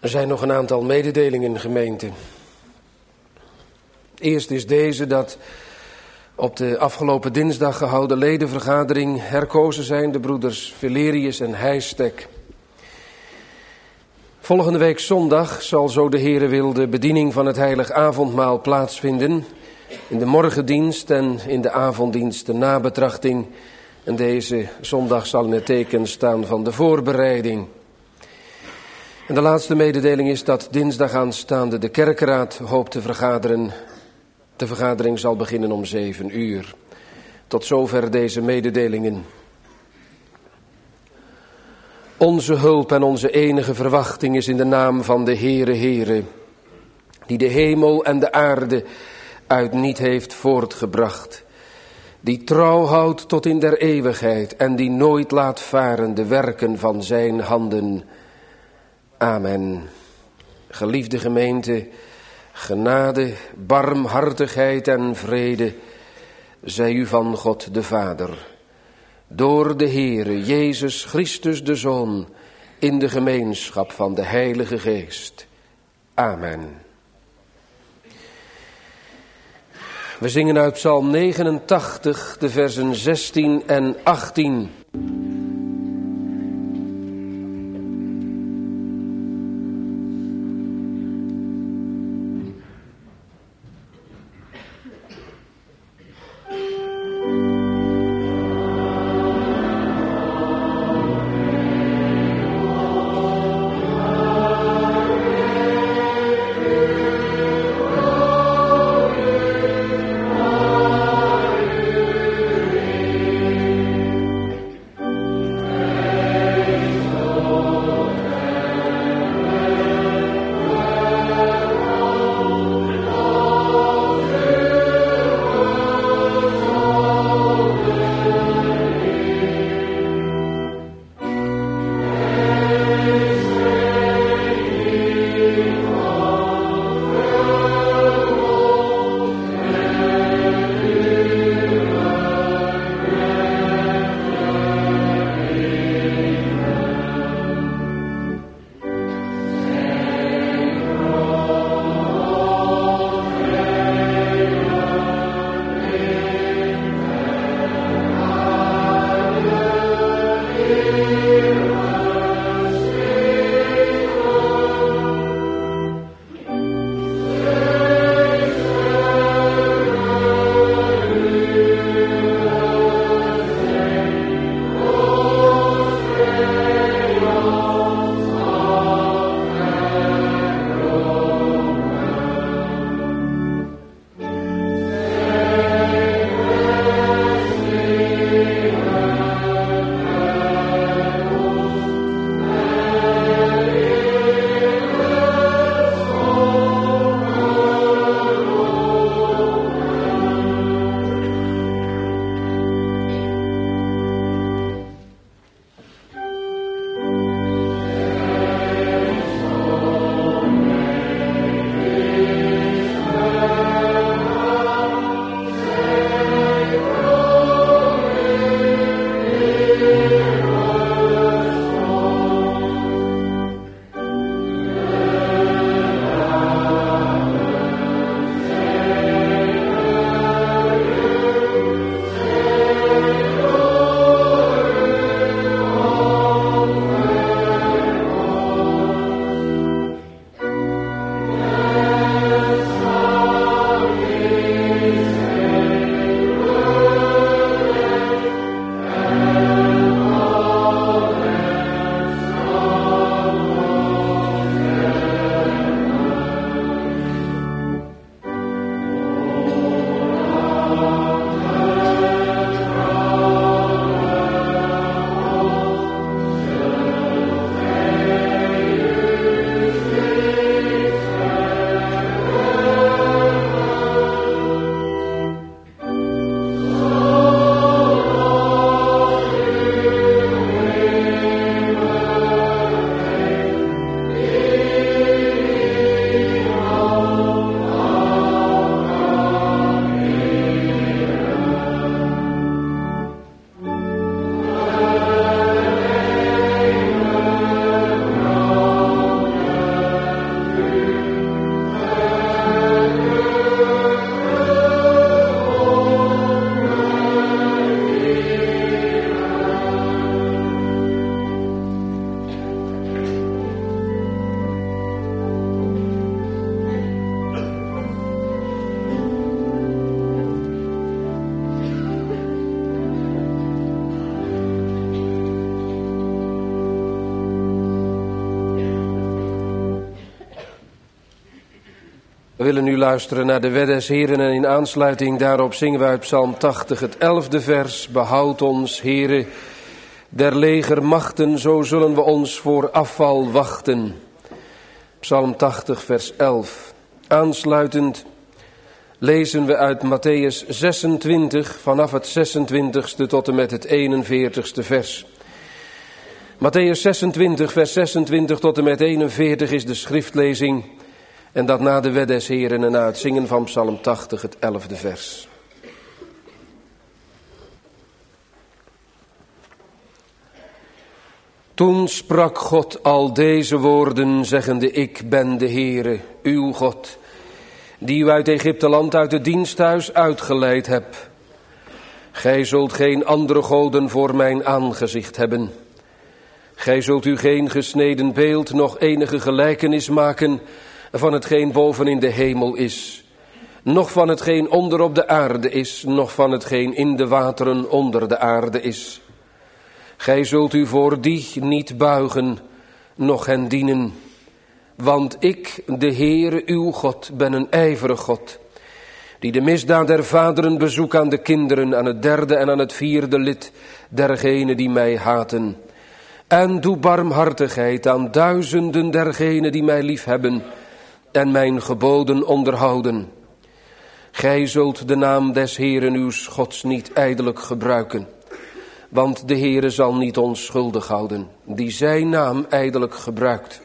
Er zijn nog een aantal mededelingen, gemeente. Eerst is deze dat op de afgelopen dinsdag gehouden ledenvergadering herkozen zijn de broeders Valerius en Heijstek. Volgende week zondag zal, zo de Heere wil, de bediening van het heilig avondmaal plaatsvinden. In de morgendienst en in de avonddienst de nabetrachting. En deze zondag zal in het teken staan van de voorbereiding. En de laatste mededeling is dat dinsdag aanstaande de kerkenraad hoopt te vergaderen. De vergadering zal beginnen om 7 uur. Tot zover deze mededelingen. Onze hulp en onze enige verwachting is in de naam van de Heere, die de hemel en de aarde uit niet heeft voortgebracht, die trouw houdt tot in der eeuwigheid en die nooit laat varen de werken van zijn handen. Amen. Geliefde gemeente, genade, barmhartigheid en vrede zij u van God de Vader, door de Heere Jezus Christus de Zoon, in de gemeenschap van de Heilige Geest. Amen. We zingen uit Psalm 89, de versen 16 en 18. We willen nu luisteren naar de wet des Heren en in aansluiting daarop zingen we uit Psalm 80 het 11e vers. Behoud ons, Heere, der legermachten, zo zullen we ons voor afval wachten. Psalm 80 vers 11. Aansluitend lezen we uit Mattheüs 26 vanaf het 26e tot en met het 41ste vers. Mattheüs 26 vers 26 tot en met 41 is de schriftlezing. En dat na de wet des Heren en na het zingen van Psalm 80 het 11e vers. Toen sprak God al deze woorden, zeggende: Ik ben de Heere, uw God, die u uit Egypteland uit het diensthuis uitgeleid hebt. Gij zult geen andere goden voor mijn aangezicht hebben. Gij zult u geen gesneden beeld, noch enige gelijkenis maken van hetgeen boven in de hemel is, noch van hetgeen onder op de aarde is, noch van hetgeen in de wateren onder de aarde is. Gij zult u voor die niet buigen, noch hen dienen. Want ik, de Heere uw God, ben een ijverig God, die de misdaad der vaderen bezoek aan de kinderen, aan het derde en aan het vierde lid dergenen die mij haten. En doe barmhartigheid aan duizenden dergenen die mij liefhebben en mijn geboden onderhouden. Gij zult de naam des Heeren uws Gods niet ijdelijk gebruiken, want de Heere zal niet onschuldig houden, die zijn naam ijdelijk gebruikt.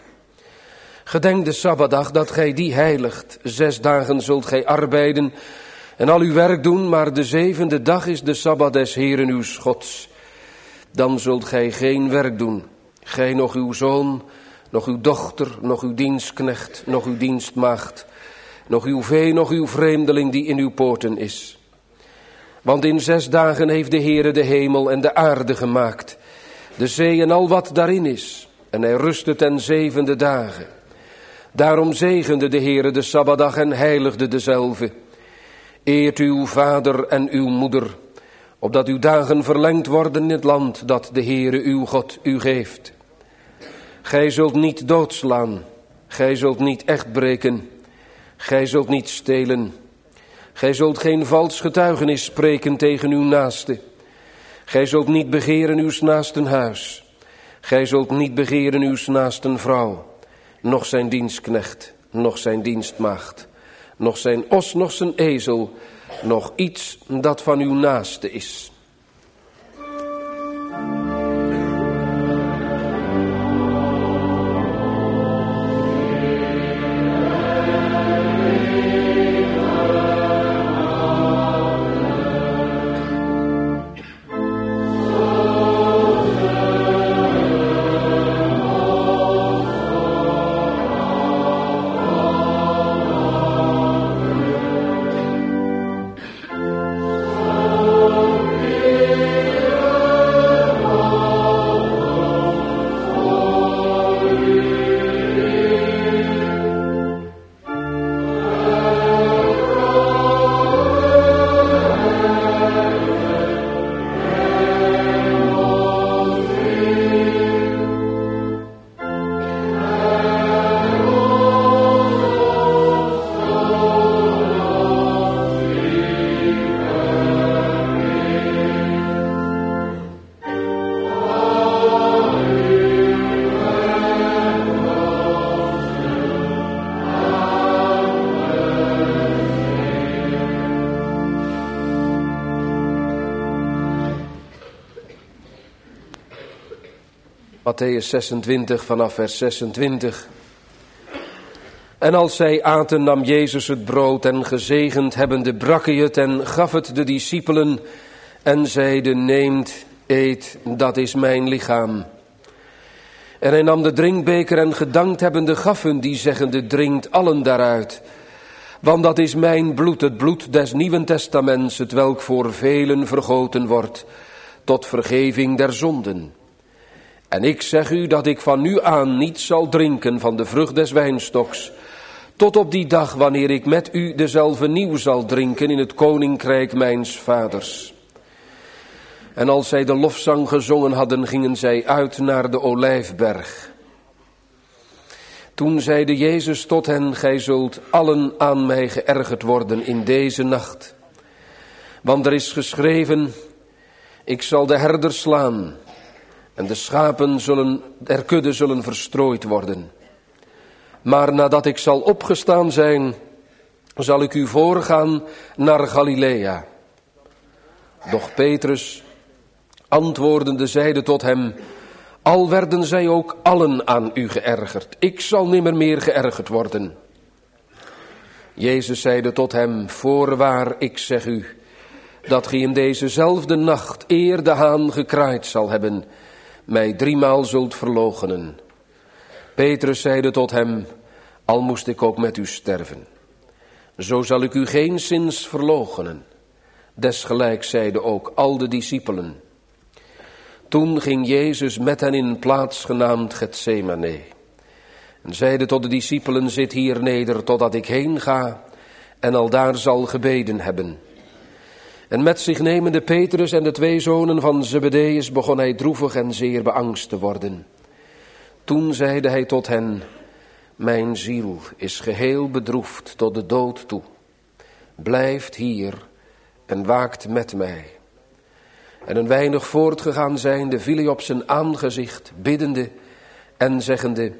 Gedenk de Sabbatdag dat gij die heiligt. 6 dagen zult gij arbeiden en al uw werk doen, maar de 7e dag is de Sabbat des Heeren uws Gods. Dan zult gij geen werk doen, gij noch uw zoon, noch uw dochter, noch uw dienstknecht, noch uw dienstmaagd, noch uw vee, noch uw vreemdeling die in uw poorten is. Want in 6 dagen heeft de Heere de hemel en de aarde gemaakt, de zee en al wat daarin is, en hij rustte ten 7e dagen. Daarom zegende de Heere de Sabbatdag en heiligde dezelve. Eert uw vader en uw moeder, opdat uw dagen verlengd worden in het land dat de Heere uw God u geeft. Gij zult niet doodslaan, gij zult niet echt breken, gij zult niet stelen. Gij zult geen vals getuigenis spreken tegen uw naaste. Gij zult niet begeren uws naasten huis. Gij zult niet begeren uws naasten vrouw, noch zijn dienstknecht, noch zijn dienstmaagd, noch zijn os, noch zijn ezel, noch iets dat van uw naaste is. Mattheüs 26 vanaf vers 26. En als zij aten, nam Jezus het brood en gezegend hebbende brak hij het en gaf het de discipelen en zeide: Neemt, eet, dat is mijn lichaam. En hij nam de drinkbeker en gedankt hebbende gaf hun die zeggende: Drinkt allen daaruit. Want dat is mijn bloed, het bloed des Nieuwen Testaments, het welk voor velen vergoten wordt, tot vergeving der zonden. En ik zeg u dat ik van nu aan niet zal drinken van de vrucht des wijnstoks, tot op die dag wanneer ik met u dezelve nieuw zal drinken in het koninkrijk mijns vaders. En als zij de lofzang gezongen hadden, gingen zij uit naar de Olijfberg. Toen zeide Jezus tot hen, gij zult allen aan mij geërgerd worden in deze nacht. Want er is geschreven, ik zal de herder slaan en de schapen der kudde zullen verstrooid worden. Maar nadat ik zal opgestaan zijn, zal ik u voorgaan naar Galilea. Doch Petrus, antwoordende, zeide tot hem, al werden zij ook allen aan u geërgerd, ik zal nimmer meer geërgerd worden. Jezus zeide tot hem, voorwaar, ik zeg u, dat gij in dezezelfde nacht, eer de haan gekraaid zal hebben, mij 3-maal zult verloochenen. Petrus zeide tot hem, al moest ik ook met u sterven, zo zal ik u geenszins verloochenen. Desgelijks zeiden ook al de discipelen. Toen ging Jezus met hen in een plaats genaamd Getsemane. En zeide tot de discipelen, zit hier neder totdat ik heen ga en aldaar zal gebeden hebben. En met zich nemende Petrus en de 2 zonen van Zebedeus begon hij droevig en zeer beangst te worden. Toen zeide hij tot hen, mijn ziel is geheel bedroefd tot de dood toe. Blijft hier en waakt met mij. En een weinig voortgegaan zijnde viel hij op zijn aangezicht, biddende en zeggende,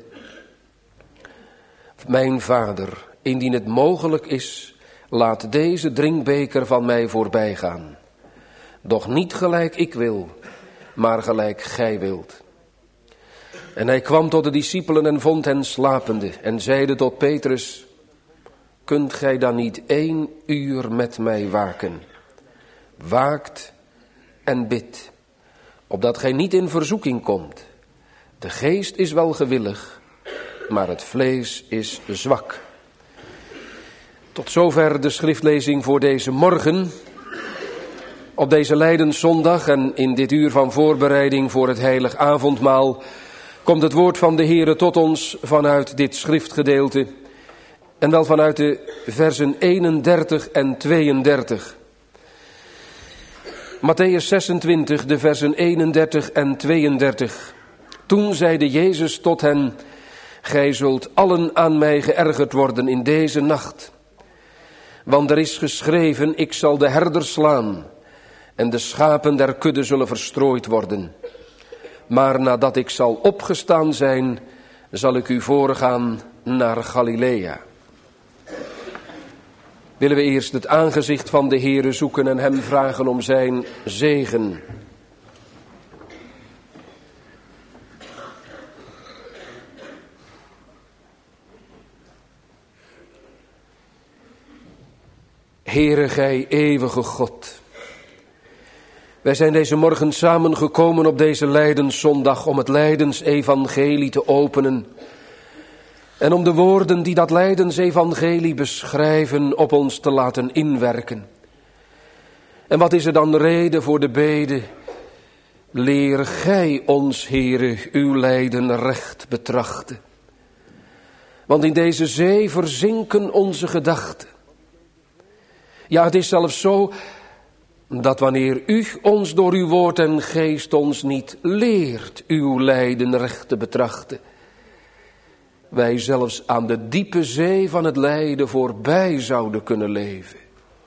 mijn vader, indien het mogelijk is, laat deze drinkbeker van mij voorbij gaan. Doch niet gelijk ik wil, maar gelijk gij wilt. En hij kwam tot de discipelen en vond hen slapende en zeide tot Petrus, kunt gij dan niet 1 uur met mij waken? Waakt en bid, opdat gij niet in verzoeking komt. De geest is wel gewillig, maar het vlees is zwak. Tot zover de schriftlezing voor deze morgen. Op deze Lijdenszondag en in dit uur van voorbereiding voor het heilig avondmaal komt het woord van de Heere tot ons vanuit dit schriftgedeelte. En wel vanuit de versen 31 en 32. Mattheüs 26, de versen 31 en 32. Toen zeide Jezus tot hen, gij zult allen aan mij geërgerd worden in deze nacht. Want er is geschreven, ik zal de herder slaan en de schapen der kudde zullen verstrooid worden. Maar nadat ik zal opgestaan zijn, zal ik u voorgaan naar Galilea. Willen we eerst het aangezicht van de Heere zoeken en hem vragen om zijn zegen. Heere, gij eeuwige God. Wij zijn deze morgen samengekomen op deze Lijdenszondag om het Lijdensevangelie te openen. En om de woorden die dat Lijdensevangelie beschrijven op ons te laten inwerken. En wat is er dan reden voor de bede? Leer gij ons, Heere, uw lijden recht betrachten. Want in deze zee verzinken onze gedachten. Ja, het is zelfs zo dat wanneer u ons door uw woord en geest ons niet leert uw lijden recht te betrachten, wij zelfs aan de diepe zee van het lijden voorbij zouden kunnen leven.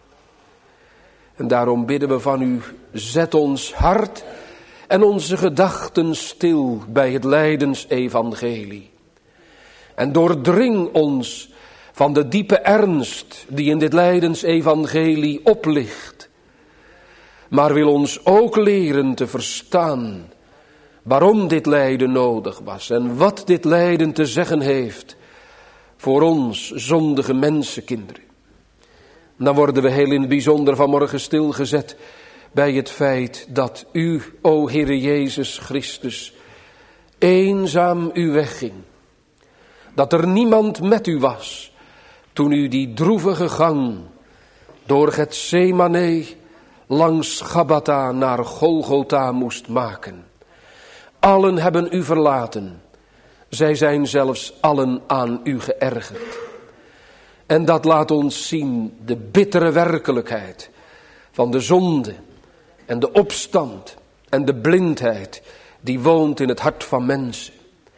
En daarom bidden we van u, zet ons hart en onze gedachten stil bij het Lijdensevangelie. En doordring ons van de diepe ernst die in dit Lijdensevangelie oplicht. Maar wil ons ook leren te verstaan waarom dit lijden nodig was en wat dit lijden te zeggen heeft voor ons zondige mensenkinderen. Dan worden we heel in het bijzonder vanmorgen stilgezet bij het feit dat u, o Heere Jezus Christus, eenzaam uw weg ging. Dat er niemand met u was toen u die droevige gang door Getsemane langs Gabbatha naar Golgotha moest maken. Allen hebben u verlaten. Zij zijn zelfs allen aan u geërgerd. En dat laat ons zien de bittere werkelijkheid van de zonde en de opstand en de blindheid die woont in het hart van mensen.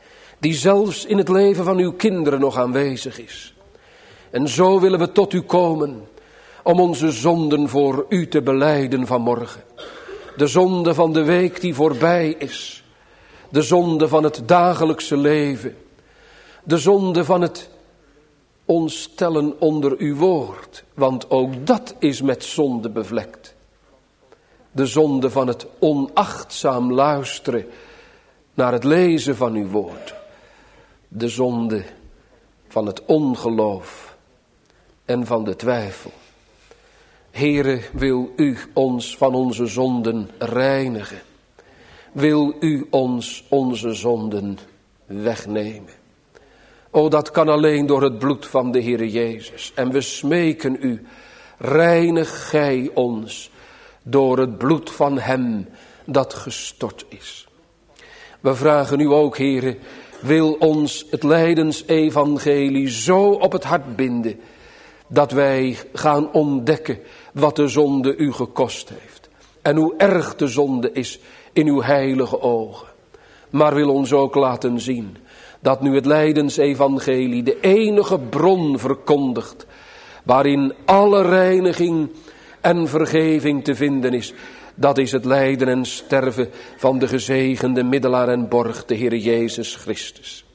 die zelfs in het leven van uw kinderen nog aanwezig is. En zo willen we tot u komen om onze zonden voor u te belijden vanmorgen. De zonde van de week die voorbij is. De zonde van het dagelijkse leven. De zonde van het ons stellen onder uw woord. Want ook dat is met zonde bevlekt. De zonde van het onachtzaam luisteren naar het lezen van uw woord. De zonde van het ongeloof en van de twijfel. Heere, wil u ons van onze zonden reinigen. Wil u ons onze zonden wegnemen. O, dat kan alleen door het bloed van de Heere Jezus. En we smeken u, reinig gij ons door het bloed van hem dat gestort is. We vragen u ook, Heere, wil ons het lijdensevangelie zo op het hart binden, dat wij gaan ontdekken wat de zonde u gekost heeft. En hoe erg de zonde is in uw heilige ogen. Maar wil ons ook laten zien dat nu het lijdensevangelie de enige bron verkondigt, waarin alle reiniging en vergeving te vinden is. Dat is het lijden en sterven van de gezegende middelaar en borg, de Heer Jezus Christus.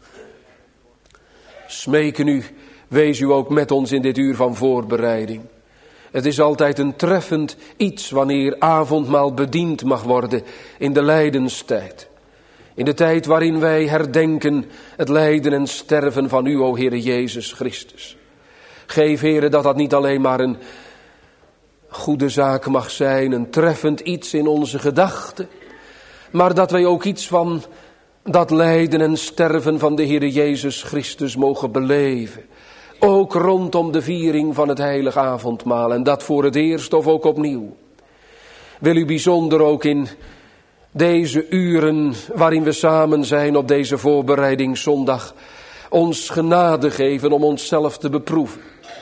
Smeken u, wees u ook met ons in dit uur van voorbereiding. Het is altijd een treffend iets wanneer avondmaal bediend mag worden in de lijdenstijd. In de tijd waarin wij herdenken het lijden en sterven van u, o Heere Jezus Christus. Geef, Heere, dat niet alleen maar een goede zaak mag zijn, een treffend iets in onze gedachten, maar dat wij ook iets van dat lijden en sterven van de Heere Jezus Christus mogen beleven. Ook rondom de viering van het heilige avondmaal, en dat voor het eerst of ook opnieuw. Wil u bijzonder ook in deze uren waarin we samen zijn op deze voorbereidingszondag ons genade geven om onszelf te beproeven.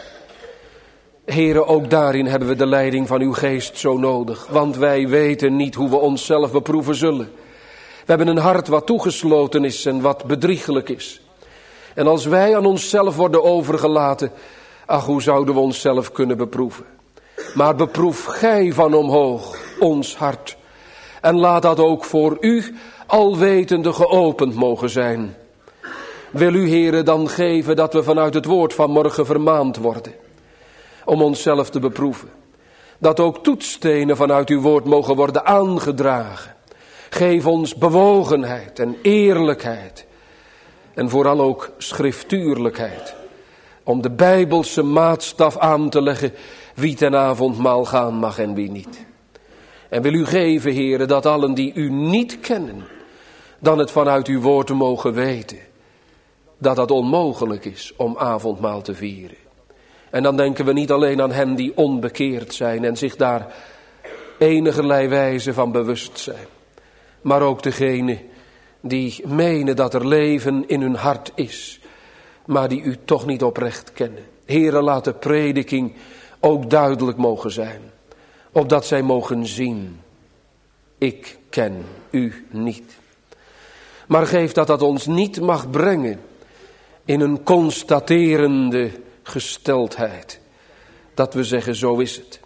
Heere, ook daarin hebben we de leiding van uw geest zo nodig, want wij weten niet hoe we onszelf beproeven zullen. We hebben een hart wat toegesloten is en wat bedriegelijk is. En als wij aan onszelf worden overgelaten, ach, hoe zouden we onszelf kunnen beproeven? Maar beproef gij van omhoog ons hart. En laat dat ook voor u alwetende geopend mogen zijn. Wil u, Heere, dan geven dat we vanuit het woord van morgen vermaand worden. Om onszelf te beproeven. Dat ook toetsstenen vanuit uw woord mogen worden aangedragen. Geef ons bewogenheid en eerlijkheid. En vooral ook schriftuurlijkheid. Om de Bijbelse maatstaf aan te leggen wie ten avondmaal gaan mag en wie niet. En wil u geven, Heere, dat allen die u niet kennen, dan het vanuit uw woord mogen weten. Dat dat onmogelijk is om avondmaal te vieren. En dan denken we niet alleen aan hen die onbekeerd zijn en zich daar enigerlei wijze van bewust zijn. Maar ook degene die menen dat er leven in hun hart is, maar die u toch niet oprecht kennen. Heere, laat de prediking ook duidelijk mogen zijn, opdat zij mogen zien, ik ken u niet. Maar geef dat ons niet mag brengen in een constaterende gesteldheid. Dat we zeggen, zo is het.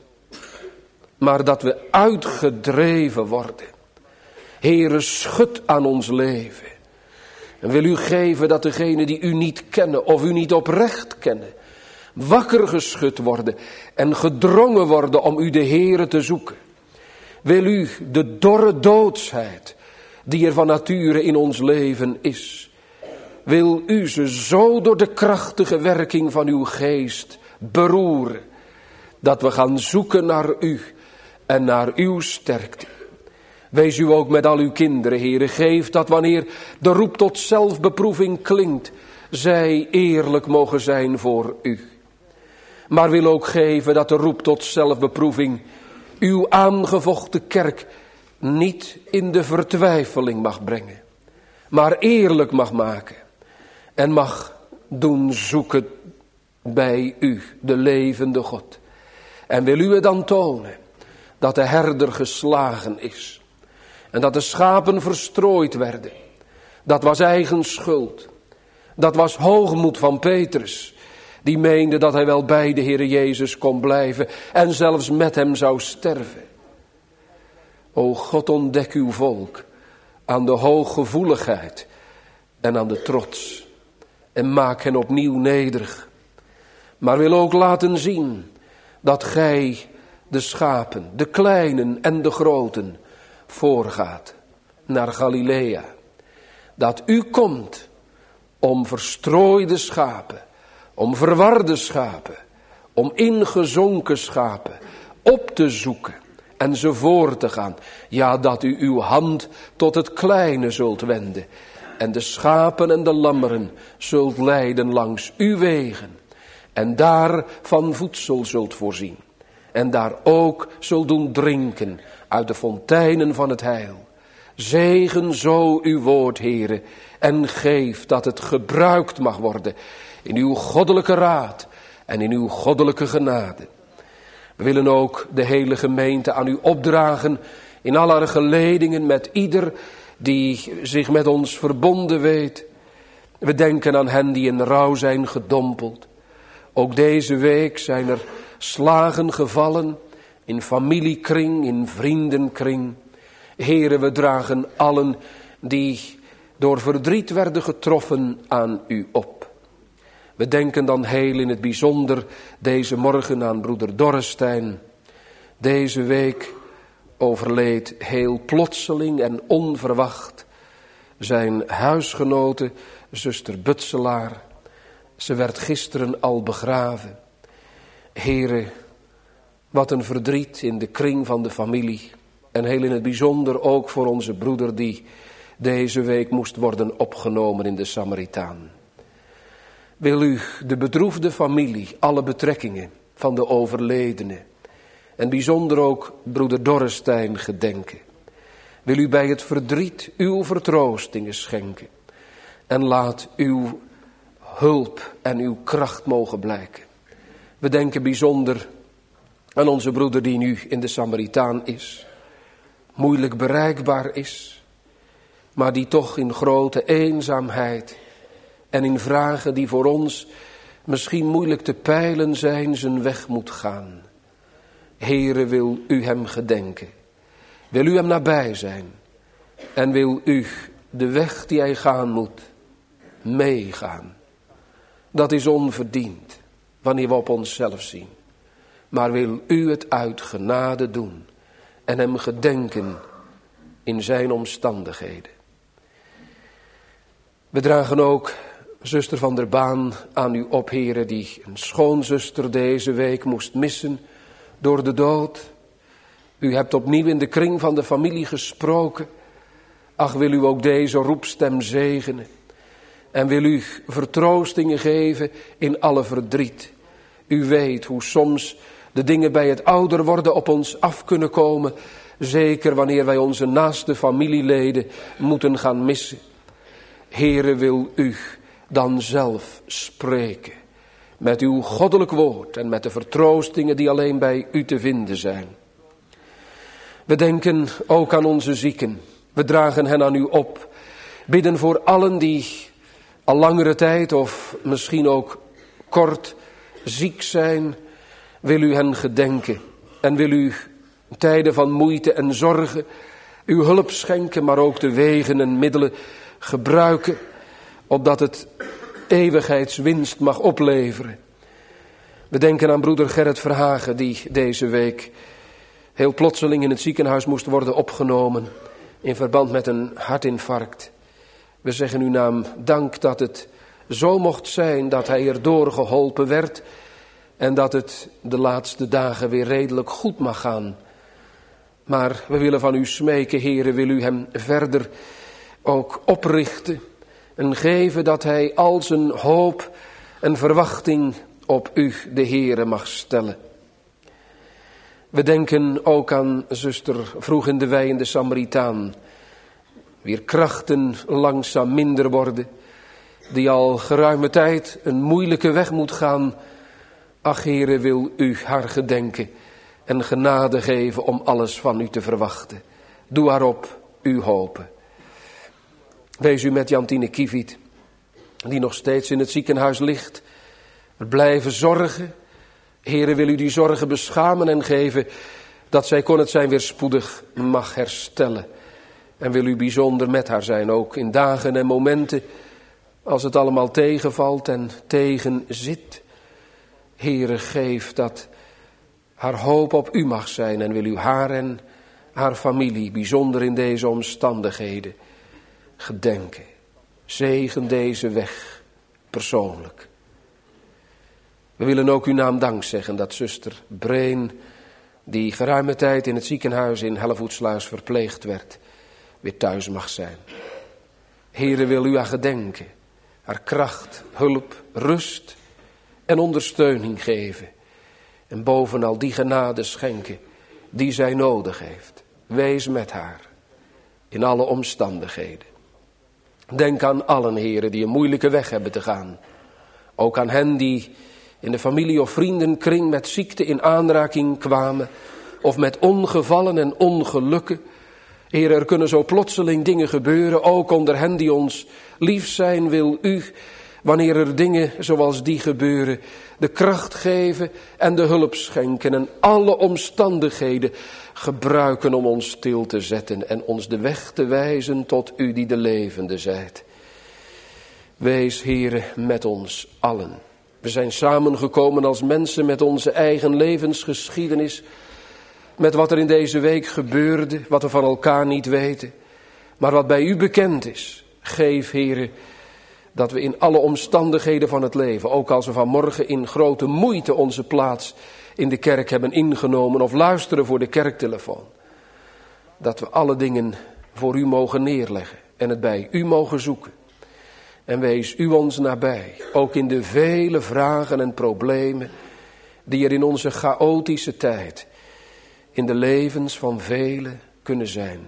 Maar dat we uitgedreven worden. Heere, schud aan ons leven. En wil u geven dat degenen die u niet kennen of u niet oprecht kennen, wakker geschud worden en gedrongen worden om u de Heere te zoeken. Wil u de dorre doodsheid die er van nature in ons leven is, wil u ze zo door de krachtige werking van uw geest beroeren, dat we gaan zoeken naar u en naar uw sterkte. Wees u ook met al uw kinderen, Heere. Geef dat wanneer de roep tot zelfbeproeving klinkt, zij eerlijk mogen zijn voor u. Maar wil ook geven dat de roep tot zelfbeproeving uw aangevochten kerk niet in de vertwijfeling mag brengen, maar eerlijk mag maken en mag doen zoeken bij u, de levende God. En wil u het dan tonen dat de herder geslagen is en dat de schapen verstrooid werden. Dat was eigen schuld. Dat was hoogmoed van Petrus. Die meende dat hij wel bij de Heere Jezus kon blijven en zelfs met hem zou sterven. O God, ontdek uw volk aan de hooggevoeligheid en aan de trots. En maak hen opnieuw nederig. Maar wil ook laten zien dat gij de schapen, de kleinen en de groten, voorgaat naar Galilea. Dat u komt om verstrooide schapen, om verwarde schapen, om ingezonken schapen op te zoeken en ze voor te gaan. Ja, dat u uw hand tot het kleine zult wenden en de schapen en de lammeren zult leiden langs uw wegen en daar van voedsel zult voorzien en daar ook zult doen drinken uit de fonteinen van het heil. Zegen zo uw woord, Heere, en geef dat het gebruikt mag worden in uw goddelijke raad en in uw goddelijke genade. We willen ook de hele gemeente aan u opdragen in al haar geledingen met ieder die zich met ons verbonden weet. We denken aan hen die in rouw zijn gedompeld. Ook deze week zijn er slagen gevallen in familiekring, in vriendenkring. Heere, we dragen allen die door verdriet werden getroffen aan u op. We denken dan heel in het bijzonder deze morgen aan broeder Dorrestein. Deze week overleed heel plotseling en onverwacht zijn huisgenote, zuster Butselaar. Ze werd gisteren al begraven. Heere, wat een verdriet in de kring van de familie. En heel in het bijzonder ook voor onze broeder die deze week moest worden opgenomen in de Samaritaan. Wil u de bedroefde familie, alle betrekkingen van de overledene en bijzonder ook broeder Dorrestein gedenken. Wil u bij het verdriet uw vertroostingen schenken en laat uw hulp en uw kracht mogen blijken. We denken bijzonder aan onze broeder die nu in de Samaritaan is, moeilijk bereikbaar is, maar die toch in grote eenzaamheid en in vragen die voor ons misschien moeilijk te peilen zijn, zijn weg moet gaan. Heere, wil u hem gedenken, wil u hem nabij zijn en wil u de weg die hij gaan moet meegaan. Dat is onverdiend wanneer we op onszelf zien, maar wil u het uit genade doen en hem gedenken in zijn omstandigheden. We dragen ook zuster Van der Baan aan u op, Heere, die een schoonzuster deze week moest missen door de dood. U hebt opnieuw in de kring van de familie gesproken. Ach, wil u ook deze roepstem zegenen en wil u vertroostingen geven in alle verdriet. U weet hoe soms de dingen bij het ouder worden op ons af kunnen komen, zeker wanneer wij onze naaste familieleden moeten gaan missen. Heere, wil u dan zelf spreken met uw goddelijk woord en met de vertroostingen die alleen bij u te vinden zijn. We denken ook aan onze zieken. We dragen hen aan u op. Bidden voor allen die al langere tijd of misschien ook kort ziek zijn. Wil u hen gedenken en wil u tijden van moeite en zorgen uw hulp schenken, maar ook de wegen en middelen gebruiken, opdat het eeuwigheidswinst mag opleveren. We denken aan broeder Gerrit Verhagen, die deze week heel plotseling in het ziekenhuis moest worden opgenomen in verband met een hartinfarct. We zeggen uw naam dank dat het zo mocht zijn dat hij erdoor geholpen werd en dat het de laatste dagen weer redelijk goed mag gaan. Maar we willen van u smeken, Heere, wil u hem verder ook oprichten en geven dat hij al zijn hoop en verwachting op u, de Heere, mag stellen. We denken ook aan zuster Vroeg in de Wei in de Samaritaan, wier krachten langzaam minder worden, die al geruime tijd een moeilijke weg moet gaan. Ach, Heere, wil u haar gedenken en genade geven om alles van u te verwachten. Doe haar op uw hopen. Wees u met Jantine Kieviet die nog steeds in het ziekenhuis ligt, er blijven zorgen. Heere, wil u die zorgen beschamen en geven dat zij, kon het zijn, weer spoedig mag herstellen. En wil u bijzonder met haar zijn, ook in dagen en momenten als het allemaal tegenvalt en tegenzit. Heere, geef dat haar hoop op u mag zijn en wil u haar en haar familie bijzonder in deze omstandigheden gedenken. Zegen deze weg persoonlijk. We willen ook uw naam dank zeggen dat zuster Breen, die geruime tijd in het ziekenhuis in Hellevoetsluis verpleegd werd, weer thuis mag zijn. Heere, wil u haar gedenken, haar kracht, hulp, rust en ondersteuning geven. En bovenal die genade schenken die zij nodig heeft. Wees met haar in alle omstandigheden. Denk aan allen, heren, die een moeilijke weg hebben te gaan. Ook aan hen die in de familie of vriendenkring met ziekte in aanraking kwamen. Of met ongevallen en ongelukken. Heer, er kunnen zo plotseling dingen gebeuren. Ook onder hen die ons lief zijn, wil u, wanneer er dingen zoals die gebeuren, de kracht geven en de hulp schenken. En alle omstandigheden gebruiken om ons stil te zetten. En ons de weg te wijzen tot u die de levende zijt. Wees, Heere, met ons allen. We zijn samengekomen als mensen met onze eigen levensgeschiedenis. Met wat er in deze week gebeurde, wat we van elkaar niet weten. Maar wat bij u bekend is. Geef, Heere, dat we in alle omstandigheden van het leven, ook als we vanmorgen in grote moeite onze plaats in de kerk hebben ingenomen of luisteren voor de kerktelefoon. Dat we alle dingen voor u mogen neerleggen en het bij u mogen zoeken. En wees u ons nabij, ook in de vele vragen en problemen die er in onze chaotische tijd in de levens van velen kunnen zijn.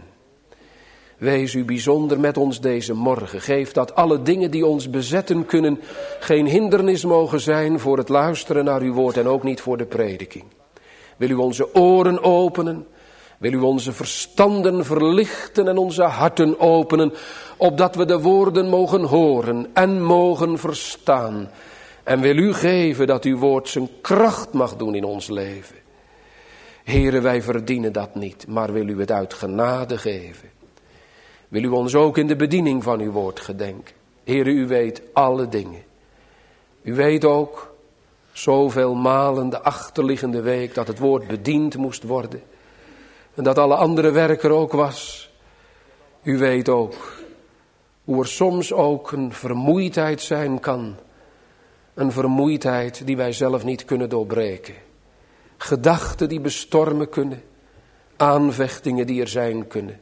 Wees u bijzonder met ons deze morgen. Geef dat alle dingen die ons bezetten kunnen geen hindernis mogen zijn voor het luisteren naar uw woord en ook niet voor de prediking. Wil u onze oren openen, wil u onze verstanden verlichten en onze harten openen, opdat we de woorden mogen horen en mogen verstaan. En wil u geven dat uw woord zijn kracht mag doen in ons leven. Heere, wij verdienen dat niet, maar wil u het uit genade geven. Wil u ons ook in de bediening van uw woord gedenken. Heere, u weet alle dingen. U weet ook zoveel malen de achterliggende week dat het woord bediend moest worden. En dat alle andere werk er ook was. U weet ook hoe er soms ook een vermoeidheid zijn kan. Een vermoeidheid die wij zelf niet kunnen doorbreken. Gedachten die bestormen kunnen. Aanvechtingen die er zijn kunnen.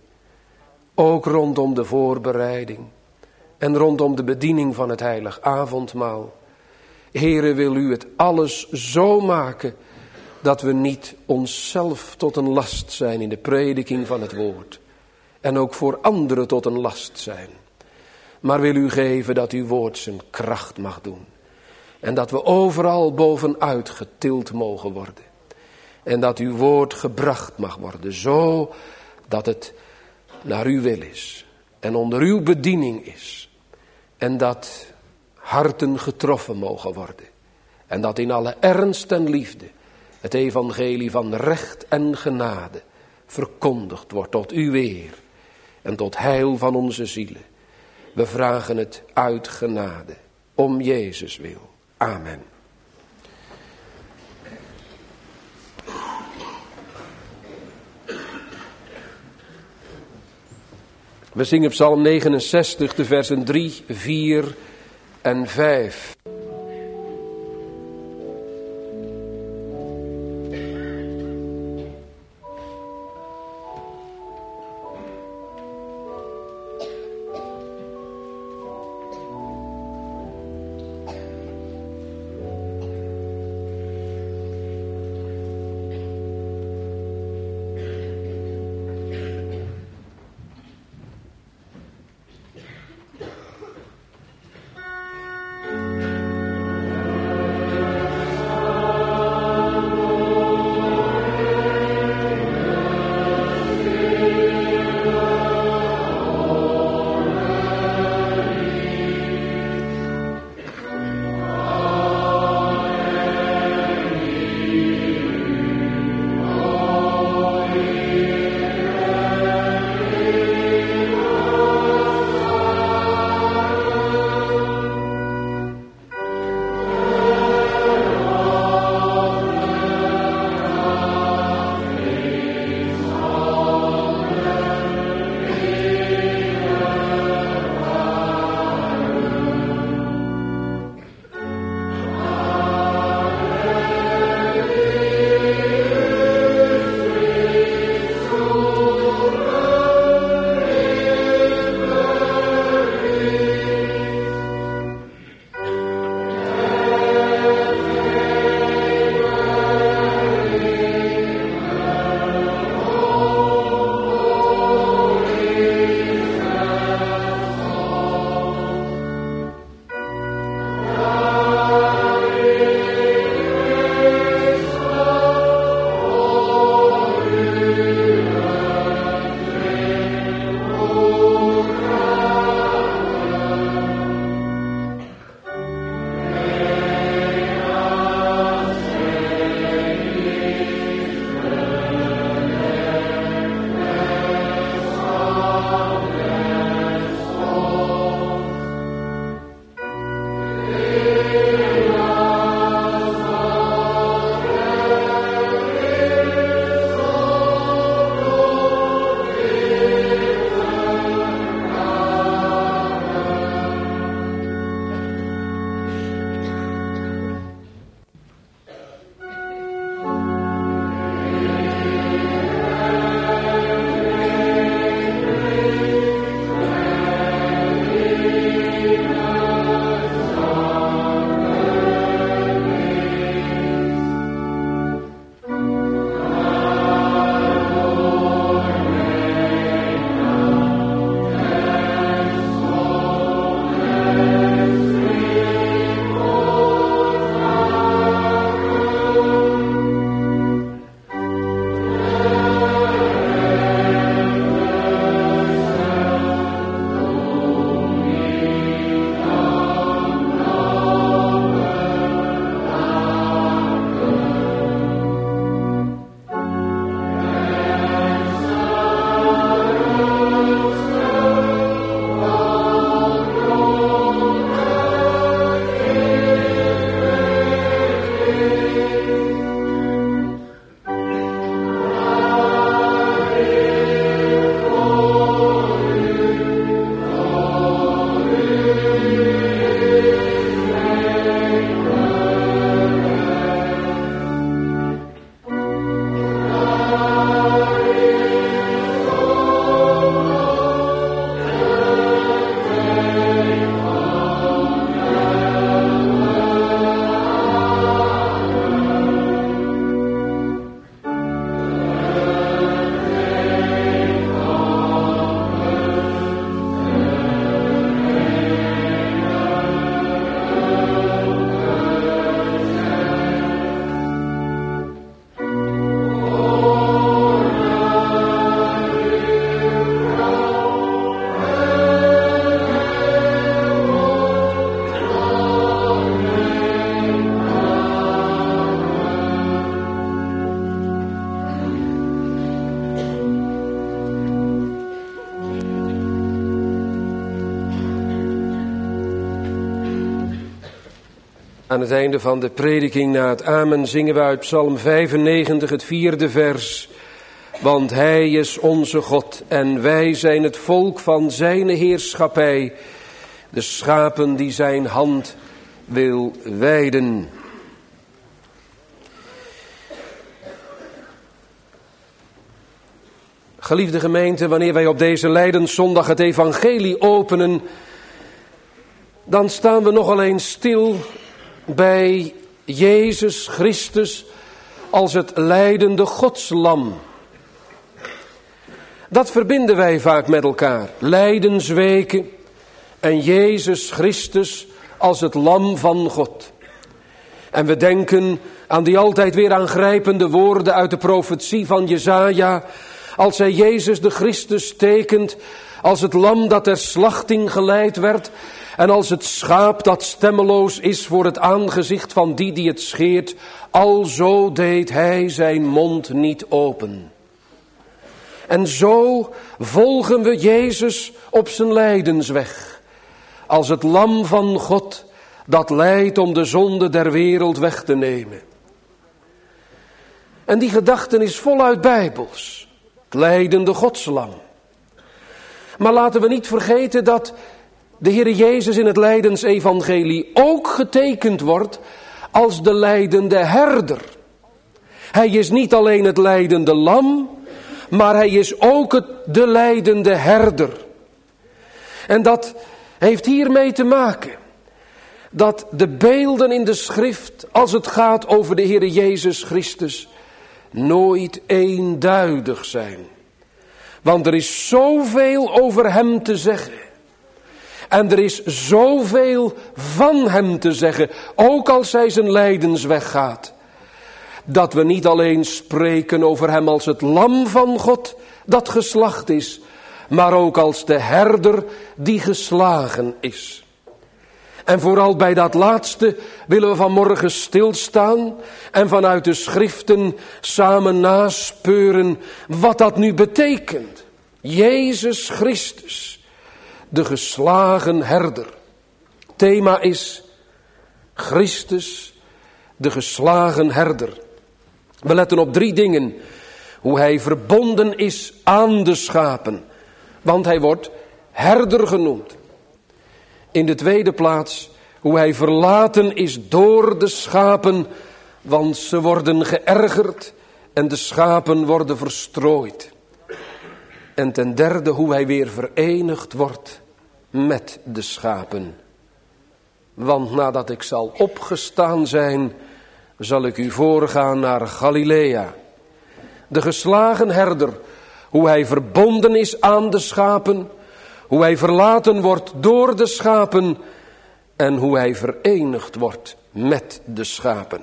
Ook rondom de voorbereiding en rondom de bediening van het heilig avondmaal. Heere, wil u het alles zo maken dat we niet onszelf tot een last zijn in de prediking van het woord. En ook voor anderen tot een last zijn. Maar wil u geven dat uw woord zijn kracht mag doen. En dat we overal bovenuit getild mogen worden. En dat uw woord gebracht mag worden, zo dat het naar uw wil is en onder uw bediening is. En dat harten getroffen mogen worden. En dat in alle ernst en liefde het evangelie van recht en genade verkondigd wordt tot uw eer en tot heil van onze zielen. We vragen het uit genade, om Jezus wil. Amen. We zingen Psalm 69, de versen 3, 4 en 5. Aan het einde van de prediking na het amen zingen we uit Psalm 95 het 4e vers. Want Hij is onze God en wij zijn het volk van zijn heerschappij, de schapen die zijn hand wil weiden. Geliefde gemeente, wanneer wij op deze Lijdenszondag het evangelie openen, dan staan we nogal eens stil bij Jezus Christus als het lijdende Godslam. Dat verbinden wij vaak met elkaar. Lijdensweken en Jezus Christus als het lam van God. En we denken aan die altijd weer aangrijpende woorden uit de profetie van Jesaja, als hij Jezus de Christus tekent als het lam dat ter slachting geleid werd en als het schaap dat stemmeloos is voor het aangezicht van die het scheert, alzo deed hij zijn mond niet open. En zo volgen we Jezus op zijn lijdensweg, als het lam van God dat lijdt om de zonde der wereld weg te nemen. En die gedachte is voluit bijbels, het lijdende Godslam. Maar laten we niet vergeten dat de Heer Jezus in het lijdensevangelie ook getekend wordt als de lijdende herder. Hij is niet alleen het lijdende lam, maar hij is ook de lijdende herder. En dat heeft hiermee te maken dat de beelden in de schrift, als het gaat over de Heer Jezus Christus, nooit eenduidig zijn. Want er is zoveel over hem te zeggen. En er is zoveel van hem te zeggen, ook als hij zijn lijdensweg gaat, dat we niet alleen spreken over hem als het lam van God dat geslacht is, maar ook als de herder die geslagen is. En vooral bij dat laatste willen we vanmorgen stilstaan en vanuit de schriften samen naspeuren wat dat nu betekent. Jezus Christus, de geslagen herder. Thema is Christus, de geslagen herder. We letten op 3 dingen. Hoe hij verbonden is aan de schapen, want hij wordt herder genoemd. In de tweede plaats, hoe hij verlaten is door de schapen, want ze worden geërgerd en de schapen worden verstrooid. En ten derde, hoe hij weer verenigd wordt met de schapen. Want nadat ik zal opgestaan zijn, zal ik u voorgaan naar Galilea. De geslagen herder, hoe hij verbonden is aan de schapen, hoe hij verlaten wordt door de schapen en hoe hij verenigd wordt met de schapen.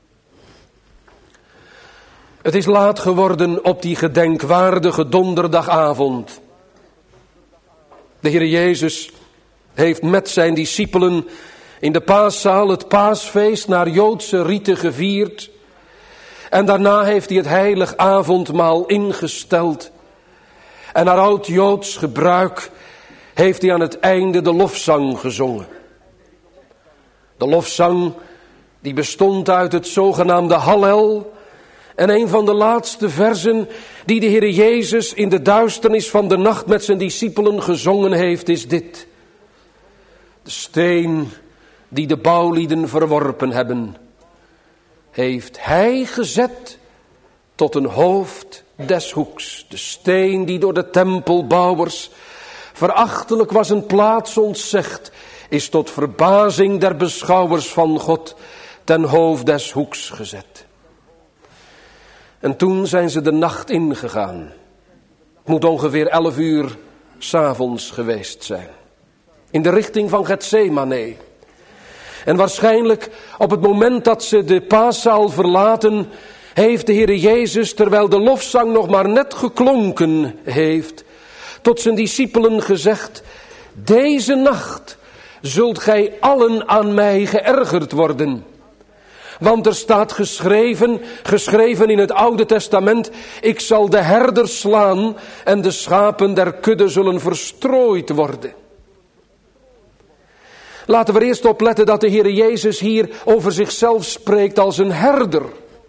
Het is laat geworden op die gedenkwaardige donderdagavond. De Heer Jezus heeft met zijn discipelen in de paaszaal het paasfeest naar Joodse riten gevierd. En daarna heeft hij het heilig avondmaal ingesteld. En naar oud-Joods gebruik heeft hij aan het einde de lofzang gezongen. De lofzang die bestond uit het zogenaamde Hallel. En een van de laatste versen die de Heer Jezus in de duisternis van de nacht met zijn discipelen gezongen heeft, is dit. De steen die de bouwlieden verworpen hebben, heeft hij gezet tot een hoofd des hoeks. De steen die door de tempelbouwers verachtelijk was een plaats ontzegd, is tot verbazing der beschouwers van God ten hoofd des hoeks gezet. En toen zijn ze de nacht ingegaan. Het moet ongeveer 11 uur 's avonds geweest zijn. In de richting van Getsemane. En waarschijnlijk op het moment dat ze de paaszaal verlaten, heeft de Heer Jezus, terwijl de lofzang nog maar net geklonken heeft, tot zijn discipelen gezegd: deze nacht zult gij allen aan mij geërgerd worden. Want er staat geschreven in het Oude Testament: ik zal de herder slaan en de schapen der kudde zullen verstrooid worden. Laten we er eerst op letten dat de Heere Jezus hier over zichzelf spreekt als een herder.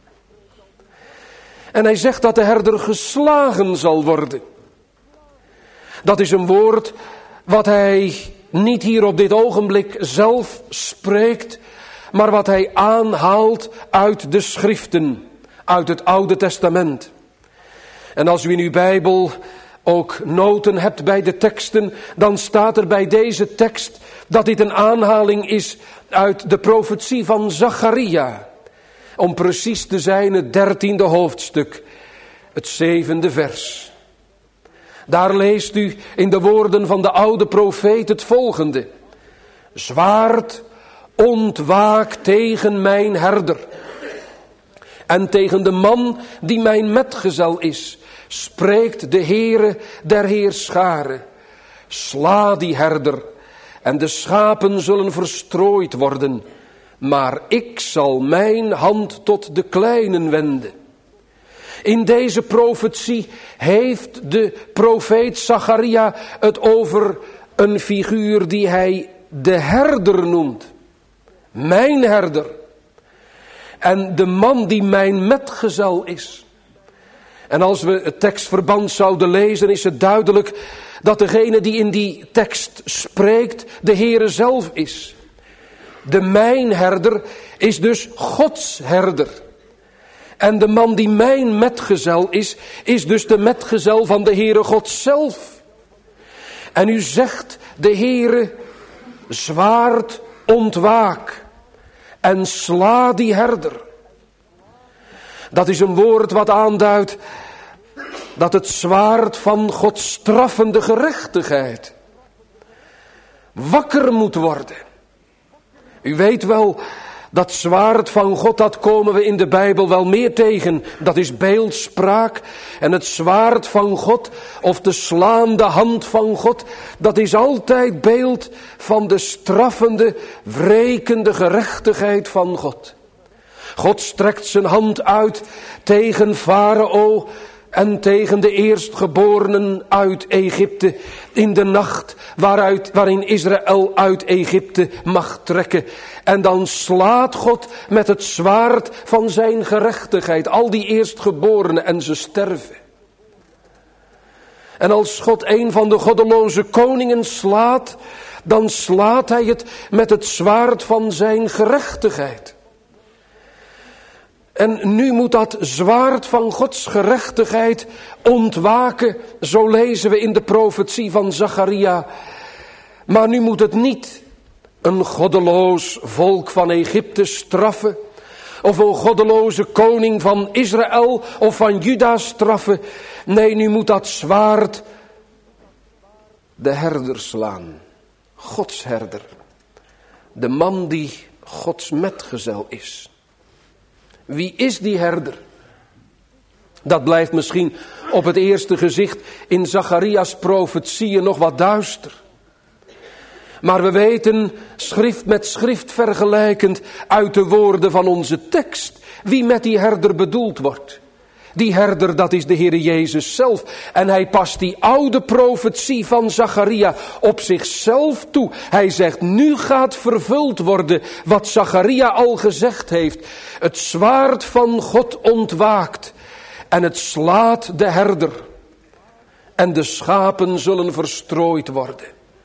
En hij zegt dat de herder geslagen zal worden. Dat is een woord wat hij niet hier op dit ogenblik zelf spreekt, maar wat hij aanhaalt uit de schriften, uit het Oude Testament. En als u in uw Bijbel ook noten hebt bij de teksten, dan staat er bij deze tekst dat dit een aanhaling is uit de profetie van Zacharia. Om precies te zijn het 13e hoofdstuk, het 7e vers. Daar leest u in de woorden van de oude profeet het volgende. Zwaard, ontwaak tegen mijn herder. En tegen de man die mijn metgezel is, spreekt de Heere der Heerscharen. Sla die herder en de schapen zullen verstrooid worden. Maar ik zal mijn hand tot de kleinen wenden. In deze profetie heeft de profeet Zacharia het over een figuur die hij de herder noemt. Mijn herder. En de man die mijn metgezel is. En als we het tekstverband zouden lezen, is het duidelijk dat degene die in die tekst spreekt de Heere zelf is. De mijnherder is dus Gods herder. En de man die mijn metgezel is dus de metgezel van de Heere God zelf. En u zegt de Heere, zwaard, ontwaak en sla die herder. Dat is een woord wat aanduidt dat het zwaard van Gods straffende gerechtigheid wakker moet worden. U weet wel, dat zwaard van God, dat komen we in de Bijbel wel meer tegen. Dat is beeldspraak. En het zwaard van God, of de slaande hand van God, dat is altijd beeld van de straffende, wrekende gerechtigheid van God. God strekt zijn hand uit tegen Farao en tegen de eerstgeborenen uit Egypte in de nacht waarin Israël uit Egypte mag trekken. En dan slaat God met het zwaard van zijn gerechtigheid al die eerstgeborenen en ze sterven. En als God een van de goddeloze koningen slaat, dan slaat hij het met het zwaard van zijn gerechtigheid. En nu moet dat zwaard van Gods gerechtigheid ontwaken, zo lezen we in de profetie van Zacharia. Maar nu moet het niet een goddeloos volk van Egypte straffen, of een goddeloze koning van Israël of van Juda straffen. Nee, nu moet dat zwaard de herder slaan, Gods herder. De man die Gods metgezel is. Wie is die herder? Dat blijft misschien op het eerste gezicht in Zacharias profetieën nog wat duister. Maar we weten, schrift met schrift vergelijkend, uit de woorden van onze tekst, wie met die herder bedoeld wordt. Die herder, dat is de Heere Jezus zelf. En hij past die oude profetie van Zacharia op zichzelf toe. Hij zegt, nu gaat vervuld worden wat Zacharia al gezegd heeft. Het zwaard van God ontwaakt en het slaat de herder. En de schapen zullen verstrooid worden.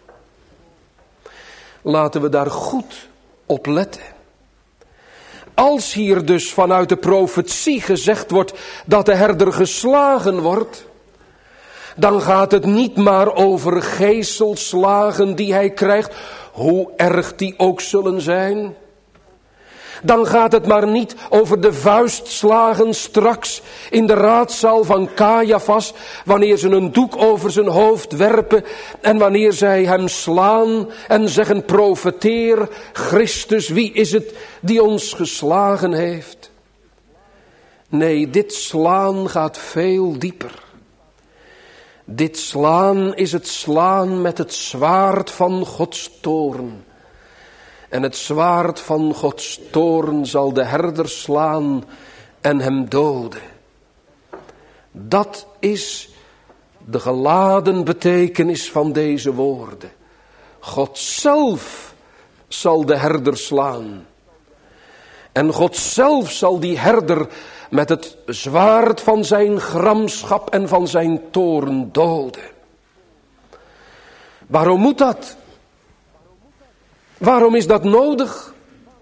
Laten we daar goed op letten. Als hier dus vanuit de profetie gezegd wordt dat de herder geslagen wordt, dan gaat het niet maar over geeselslagen die hij krijgt, hoe erg die ook zullen zijn. Dan gaat het maar niet over de vuistslagen straks in de raadzaal van Caiaphas, wanneer ze een doek over zijn hoofd werpen en wanneer zij hem slaan en zeggen, profeteer, Christus, wie is het die ons geslagen heeft? Nee, dit slaan gaat veel dieper. Dit slaan is het slaan met het zwaard van Gods toorn. En het zwaard van Gods toorn zal de herder slaan en hem doden. Dat is de geladen betekenis van deze woorden. God zelf zal de herder slaan. En God zelf zal die herder met het zwaard van zijn gramschap en van zijn toorn doden. Waarom moet dat? Waarom is dat nodig?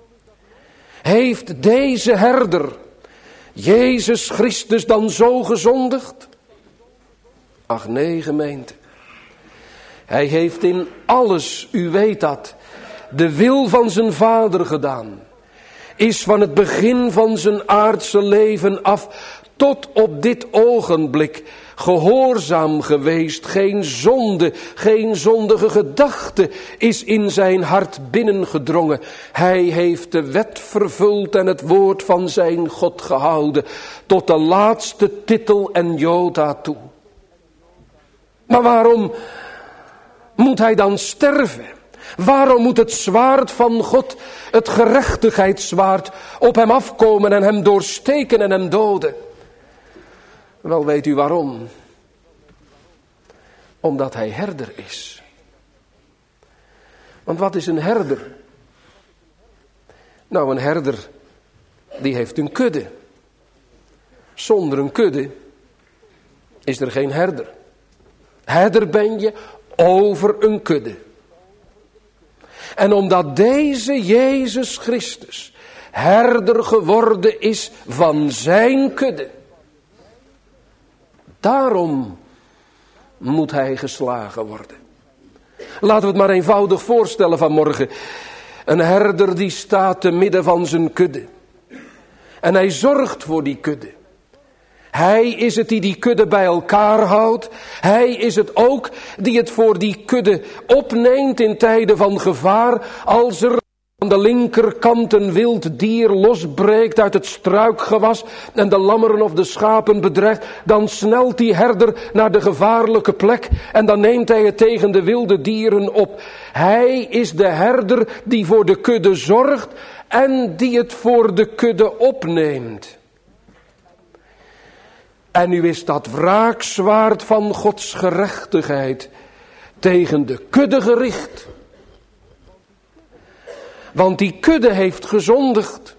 Heeft deze herder, Jezus Christus, dan zo gezondigd? Ach nee, gemeente. Hij heeft in alles, u weet dat, de wil van zijn Vader gedaan. Is van het begin van zijn aardse leven af tot op dit ogenblik gehoorzaam geweest. Geen zonde, geen zondige gedachte is in zijn hart binnengedrongen. Hij heeft de wet vervuld en het woord van zijn God gehouden tot de laatste titel en jota toe. Maar waarom moet hij dan sterven? Waarom moet het zwaard van God, het gerechtigheidszwaard, op hem afkomen en hem doorsteken en hem doden? Wel, weet u waarom? Omdat hij herder is. Want wat is een herder? Nou, een herder, die heeft een kudde. Zonder een kudde is er geen herder. Herder ben je over een kudde. En omdat deze Jezus Christus herder geworden is van zijn kudde, daarom moet hij geslagen worden. Laten we het maar eenvoudig voorstellen vanmorgen. Een herder die staat te midden van zijn kudde. En hij zorgt voor die kudde. Hij is het die die kudde bij elkaar houdt. Hij is het ook die het voor die kudde opneemt in tijden van gevaar. Als er aan de linkerkant een wild dier losbreekt uit het struikgewas en de lammeren of de schapen bedreigt, dan snelt die herder naar de gevaarlijke plek en dan neemt hij het tegen de wilde dieren op. Hij is de herder die voor de kudde zorgt en die het voor de kudde opneemt. En nu is dat wraakzwaard van Gods gerechtigheid tegen de kudde gericht. Want die kudde heeft gezondigd.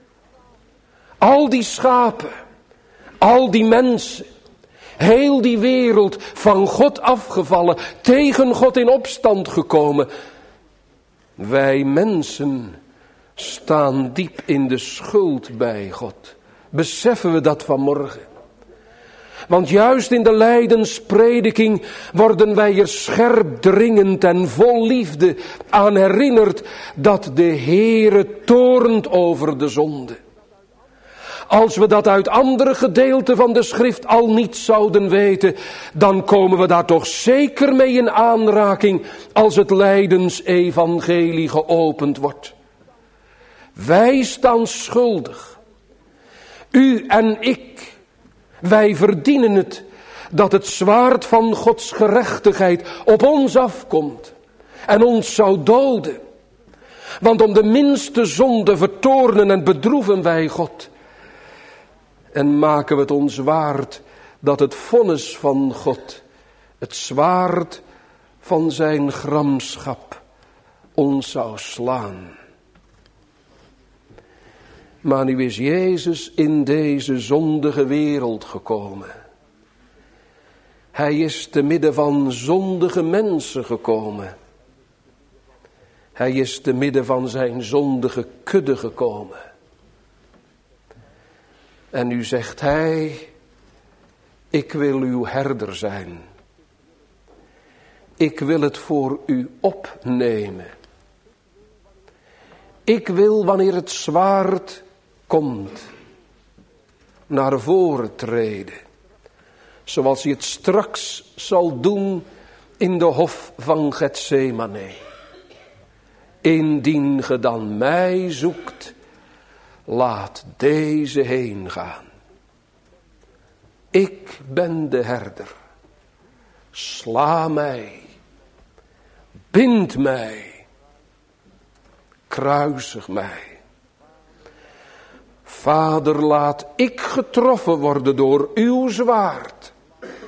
Al die schapen, al die mensen, heel die wereld van God afgevallen, tegen God in opstand gekomen. Wij mensen staan diep in de schuld bij God. Beseffen we dat vanmorgen? Want juist in de lijdensprediking worden wij er scherp dringend en vol liefde aan herinnerd dat de Heere toornt over de zonde. Als we dat uit andere gedeelten van de schrift al niet zouden weten, dan komen we daar toch zeker mee in aanraking als het lijdensevangelie geopend wordt. Wij staan schuldig. U en ik. Wij verdienen het dat het zwaard van Gods gerechtigheid op ons afkomt en ons zou doden. Want om de minste zonde vertoornen en bedroeven wij God. En maken we het ons waard dat het vonnis van God, het zwaard van zijn gramschap, ons zou slaan. Maar nu is Jezus in deze zondige wereld gekomen. Hij is te midden van zondige mensen gekomen. Hij is te midden van zijn zondige kudde gekomen. En nu zegt hij, ik wil uw herder zijn. Ik wil het voor u opnemen. Ik wil wanneer het zwaard komt, naar voren treden, zoals hij het straks zal doen in de hof van Getsemane. Indien ge dan mij zoekt, laat deze heen gaan. Ik ben de herder. Sla mij, bind mij, kruisig mij. Vader, laat ik getroffen worden door uw zwaard.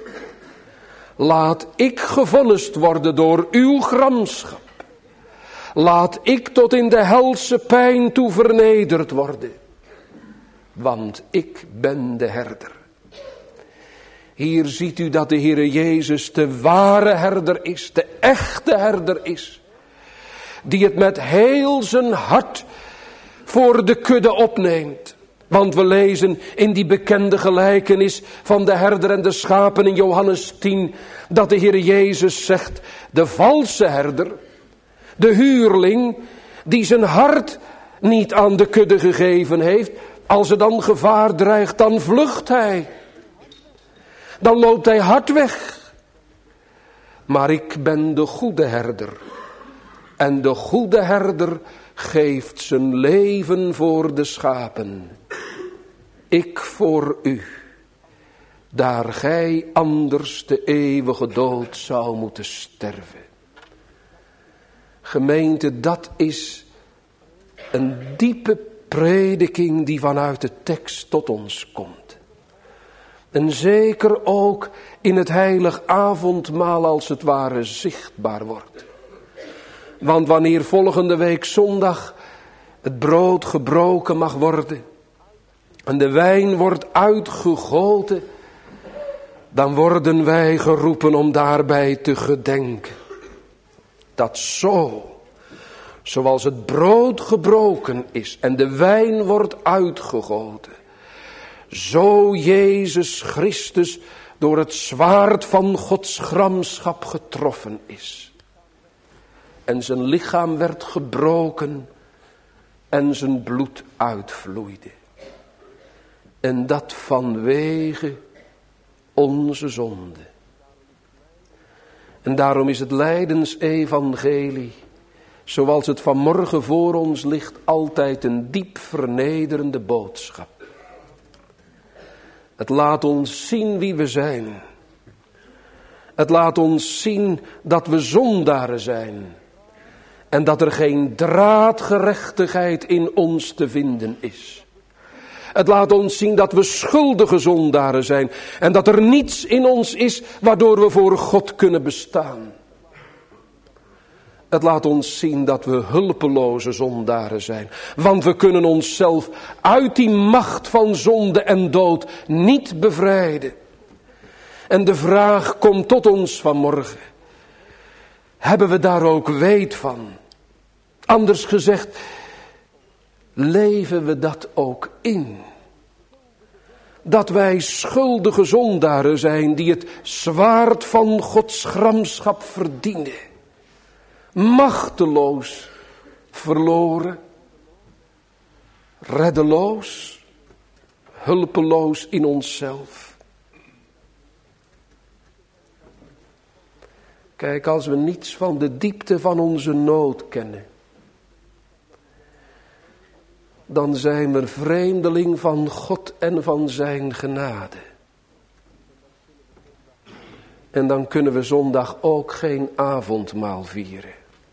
Laat ik gevonnist worden door uw gramschap. laat ik tot in de helse pijn toe vernederd worden. Want ik ben de herder. Hier ziet u dat de Heere Jezus de ware herder is, de echte herder is. Die het met heel zijn hart voor de kudde opneemt. Want we lezen in die bekende gelijkenis van de herder en de schapen in Johannes 10... dat de Heere Jezus zegt, de valse herder, de huurling, die zijn hart niet aan de kudde gegeven heeft, als er dan gevaar dreigt, dan vlucht hij. Dan loopt hij hard weg. Maar ik ben de goede herder. En de goede herder geeft zijn leven voor de schapen. Ik voor u, daar gij anders de eeuwige dood zou moeten sterven. Gemeente, dat is een diepe prediking die vanuit de tekst tot ons komt. En zeker ook in het heilig avondmaal als het ware zichtbaar wordt. Want wanneer volgende week zondag het brood gebroken mag worden en de wijn wordt uitgegoten, dan worden wij geroepen om daarbij te gedenken. Dat zoals het brood gebroken is en de wijn wordt uitgegoten, zo Jezus Christus door het zwaard van Gods gramschap getroffen is. En zijn lichaam werd gebroken en zijn bloed uitvloeide. En dat vanwege onze zonde. En daarom is het lijdensevangelie, zoals het vanmorgen voor ons ligt, altijd een diep vernederende boodschap. Het laat ons zien wie we zijn. Het laat ons zien dat we zondaren zijn. En dat er geen draadgerechtigheid in ons te vinden is. Het laat ons zien dat we schuldige zondaren zijn. En dat er niets in ons is waardoor we voor God kunnen bestaan. Het laat ons zien dat we hulpeloze zondaren zijn. Want we kunnen onszelf uit die macht van zonde en dood niet bevrijden. En de vraag komt tot ons vanmorgen. Hebben we daar ook weet van? Anders gezegd, leven we dat ook in? Dat wij schuldige zondaren zijn die het zwaard van Gods gramschap verdienen. Machteloos, verloren, reddeloos, hulpeloos in onszelf. Kijk, als we niets van de diepte van onze nood kennen, dan zijn we vreemdeling van God en van zijn genade. En dan kunnen we zondag ook geen avondmaal vieren.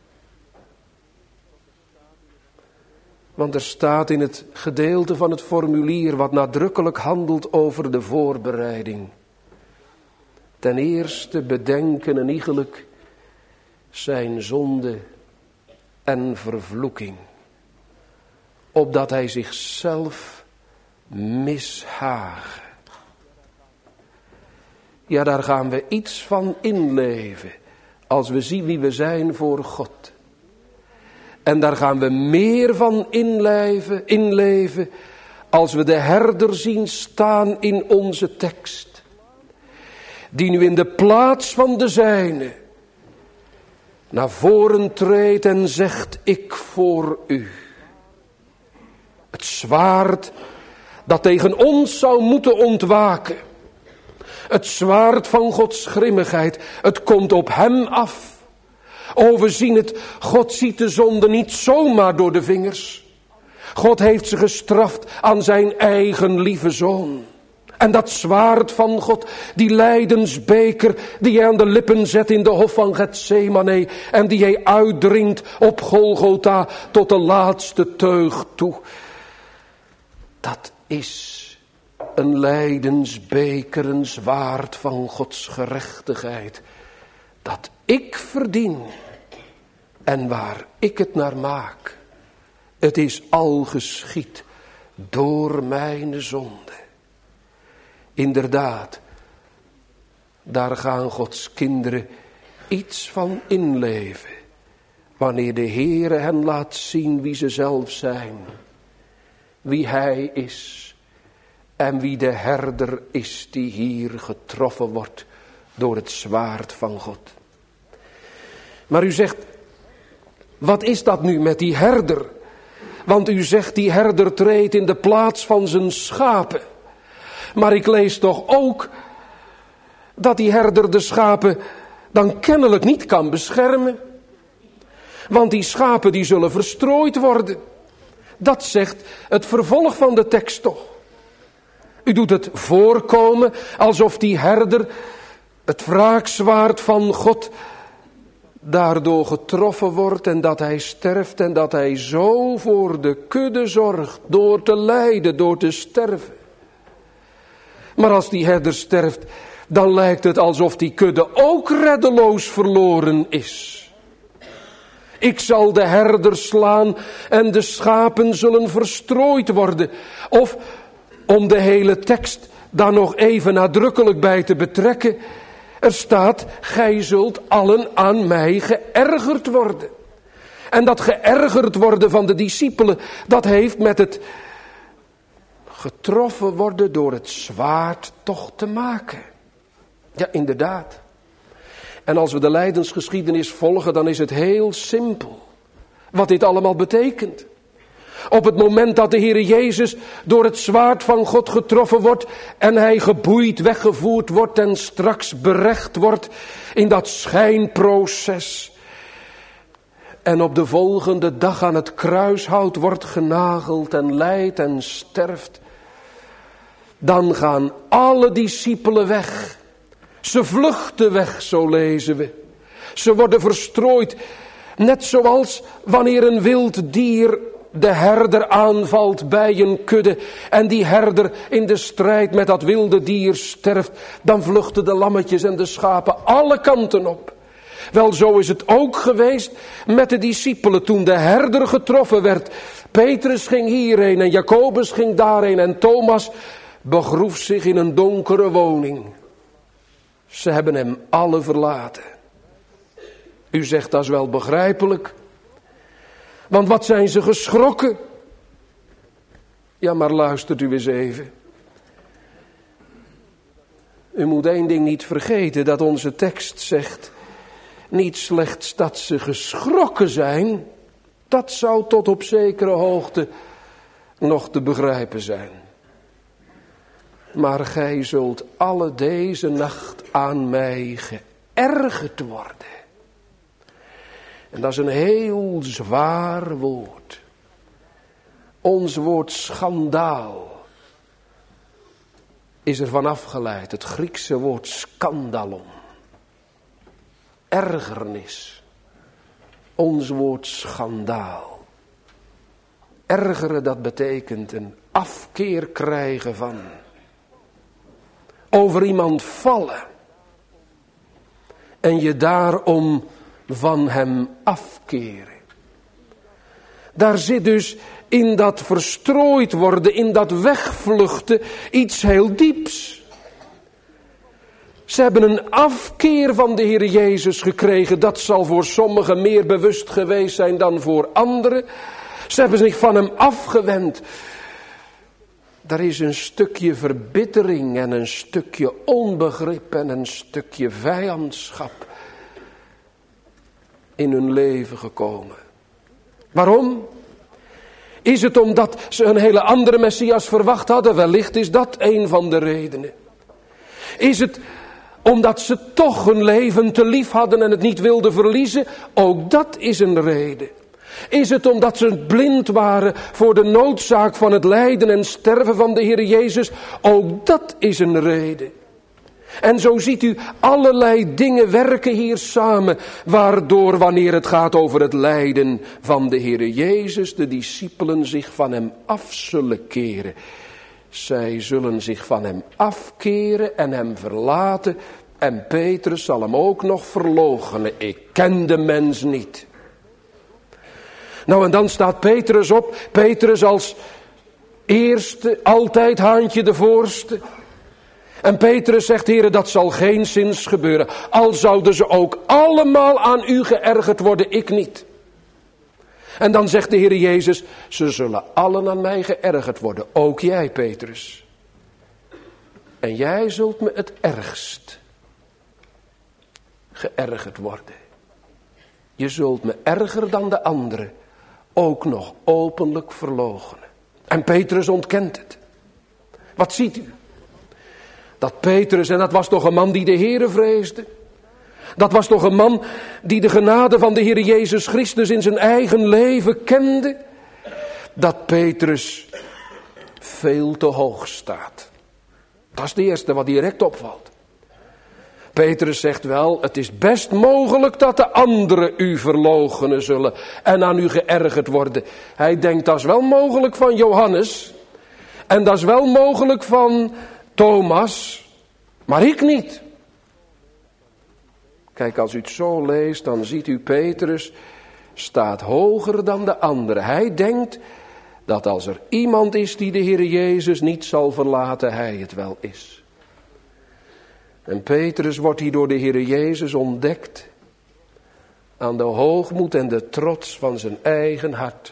Want er staat in het gedeelte van het formulier wat nadrukkelijk handelt over de voorbereiding. Ten eerste bedenken en iegelijk zijn zonde en vervloeking. Opdat hij zichzelf mishagen. Ja, daar gaan we iets van inleven. Als we zien wie we zijn voor God. En daar gaan we meer van inleven als we de herder zien staan in onze tekst. Die nu in de plaats van de zijne naar voren treedt en zegt, ik voor u. Het zwaard dat tegen ons zou moeten ontwaken. Het zwaard van Gods grimmigheid, het komt op hem af. Oh, we zien het, God ziet de zonde niet zomaar door de vingers. God heeft ze gestraft aan zijn eigen lieve zoon. En dat zwaard van God, die lijdensbeker die hij aan de lippen zet in de hof van Getsemane en die hij uitdrinkt op Golgotha tot de laatste teug toe. Dat is een lijdensbeker, een zwaard van Gods gerechtigheid. Dat ik verdien en waar ik het naar maak. Het is al geschied door mijn zonde. Inderdaad, daar gaan Gods kinderen iets van inleven. Wanneer de Heere hen laat zien wie ze zelf zijn. Wie Hij is. En wie de herder is die hier getroffen wordt door het zwaard van God. Maar u zegt, wat is dat nu met die herder? Want u zegt die herder treedt in de plaats van zijn schapen. Maar ik lees toch ook dat die herder de schapen dan kennelijk niet kan beschermen. Want die schapen die zullen verstrooid worden. Dat zegt het vervolg van de tekst toch. U doet het voorkomen alsof die herder, het wraakzwaard van God, daardoor getroffen wordt en dat hij sterft en dat hij zo voor de kudde zorgt door te lijden, door te sterven. Maar als die herder sterft, dan lijkt het alsof die kudde ook reddeloos verloren is. Ik zal de herder slaan en de schapen zullen verstrooid worden. Of, om de hele tekst daar nog even nadrukkelijk bij te betrekken, er staat, gij zult allen aan mij geërgerd worden. En dat geërgerd worden van de discipelen, dat heeft met het getroffen worden door het zwaard toch te maken. Ja, inderdaad. En als we de lijdensgeschiedenis volgen, dan is het heel simpel wat dit allemaal betekent. Op het moment dat de Heere Jezus door het zwaard van God getroffen wordt en hij geboeid weggevoerd wordt en straks berecht wordt in dat schijnproces. En op de volgende dag aan het kruishout wordt genageld en lijdt en sterft. Dan gaan alle discipelen weg. Ze vluchten weg, zo lezen we. Ze worden verstrooid, net zoals wanneer een wild dier de herder aanvalt bij een kudde en die herder in de strijd met dat wilde dier sterft, dan vluchten de lammetjes en de schapen alle kanten op. Wel, zo is het ook geweest met de discipelen toen de herder getroffen werd. Petrus ging hierheen en Jacobus ging daarheen en Thomas begroef zich in een donkere woning. Ze hebben hem alle verlaten. U zegt, dat is wel begrijpelijk. Want wat zijn ze geschrokken? Ja, maar luistert u eens even. U moet één ding niet vergeten, dat onze tekst zegt, niet slechts dat ze geschrokken zijn, dat zou tot op zekere hoogte nog te begrijpen zijn. Maar gij zult alle deze nacht aan mij geërgerd worden. En dat is een heel zwaar woord. Ons woord schandaal is ervan afgeleid. Het Griekse woord skandalon. Ergernis. Ons woord schandaal. Ergeren, dat betekent een afkeer krijgen van. Over iemand vallen. En je daarom van hem afkeren. Daar zit dus in dat verstrooid worden, in dat wegvluchten, iets heel dieps. Ze hebben een afkeer van de Heer Jezus gekregen. Dat zal voor sommigen meer bewust geweest zijn dan voor anderen. Ze hebben zich van hem afgewend. Er is een stukje verbittering en een stukje onbegrip en een stukje vijandschap in hun leven gekomen. Waarom? Is het omdat ze een hele andere Messias verwacht hadden? Wellicht is dat een van de redenen. Is het omdat ze toch hun leven te lief hadden en het niet wilden verliezen? Ook dat is een reden. Is het omdat ze blind waren voor de noodzaak van het lijden en sterven van de Heer Jezus? Ook dat is een reden. En zo ziet u allerlei dingen werken hier samen, waardoor wanneer het gaat over het lijden van de Heer Jezus, de discipelen zich van hem af zullen keren. Zij zullen zich van hem afkeren en hem verlaten. En Petrus zal hem ook nog verloochenen. Ik ken de mens niet. Nou, en dan staat Petrus op. Petrus als eerste, altijd haantje de voorste. En Petrus zegt, Heere, dat zal geenszins gebeuren. Al zouden ze ook allemaal aan u geërgerd worden, ik niet. En dan zegt de Heere Jezus, ze zullen allen aan mij geërgerd worden. Ook jij, Petrus. En jij zult me het ergst geërgerd worden. Je zult me erger dan de anderen ook nog openlijk verloochenen. En Petrus ontkent het. Wat ziet u? Dat Petrus, en dat was toch een man die de Heere vreesde. Dat was toch een man die de genade van de Heere Jezus Christus in zijn eigen leven kende. Dat Petrus veel te hoog staat. Dat is het eerste wat direct opvalt. Petrus zegt wel, het is best mogelijk dat de anderen u verloochenen zullen en aan u geërgerd worden. Hij denkt, dat is wel mogelijk van Johannes. En dat is wel mogelijk van Thomas, maar ik niet. Kijk, als u het zo leest, dan ziet u Petrus staat hoger dan de anderen. Hij denkt dat als er iemand is die de Heere Jezus niet zal verlaten, hij het wel is. En Petrus wordt hier door de Heere Jezus ontdekt aan de hoogmoed en de trots van zijn eigen hart.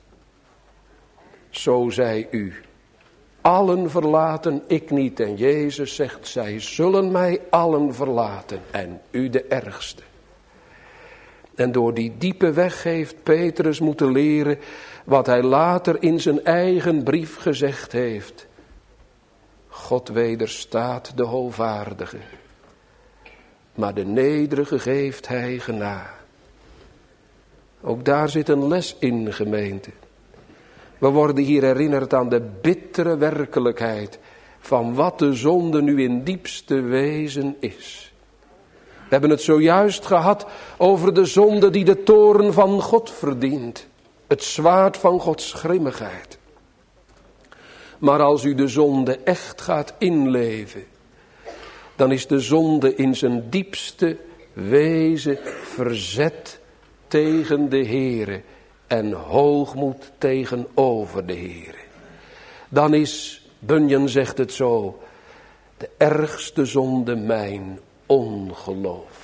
Zo zei u, allen verlaten, ik niet. En Jezus zegt, zij zullen mij allen verlaten en u de ergste. En door die diepe weg heeft Petrus moeten leren wat hij later in zijn eigen brief gezegd heeft. God wederstaat de hoogvaardige, maar de nederige geeft hij gena. Ook daar zit een les in, gemeente. We worden hier herinnerd aan de bittere werkelijkheid van wat de zonde nu in diepste wezen is. We hebben het zojuist gehad over de zonde die de toorn van God verdient. Het zwaard van Gods grimmigheid. Maar als u de zonde echt gaat inleven, dan is de zonde in zijn diepste wezen verzet tegen de Heere en hoogmoed tegenover de Heere. Dan is, Bunyan zegt het zo, de ergste zonde mijn ongeloof.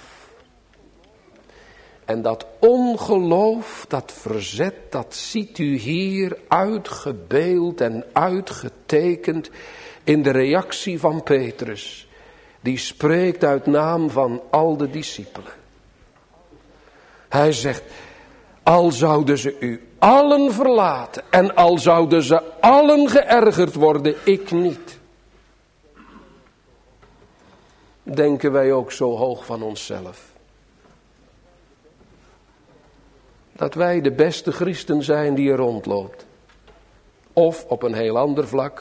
En dat ongeloof, dat verzet, dat ziet u hier uitgebeeld en uitgetekend in de reactie van Petrus. Die spreekt uit naam van al de discipelen. Hij zegt, al zouden ze u allen verlaten en al zouden ze allen geërgerd worden, ik niet. Denken wij ook zo hoog van onszelf? Dat wij de beste christen zijn die er rondloopt. Of op een heel ander vlak.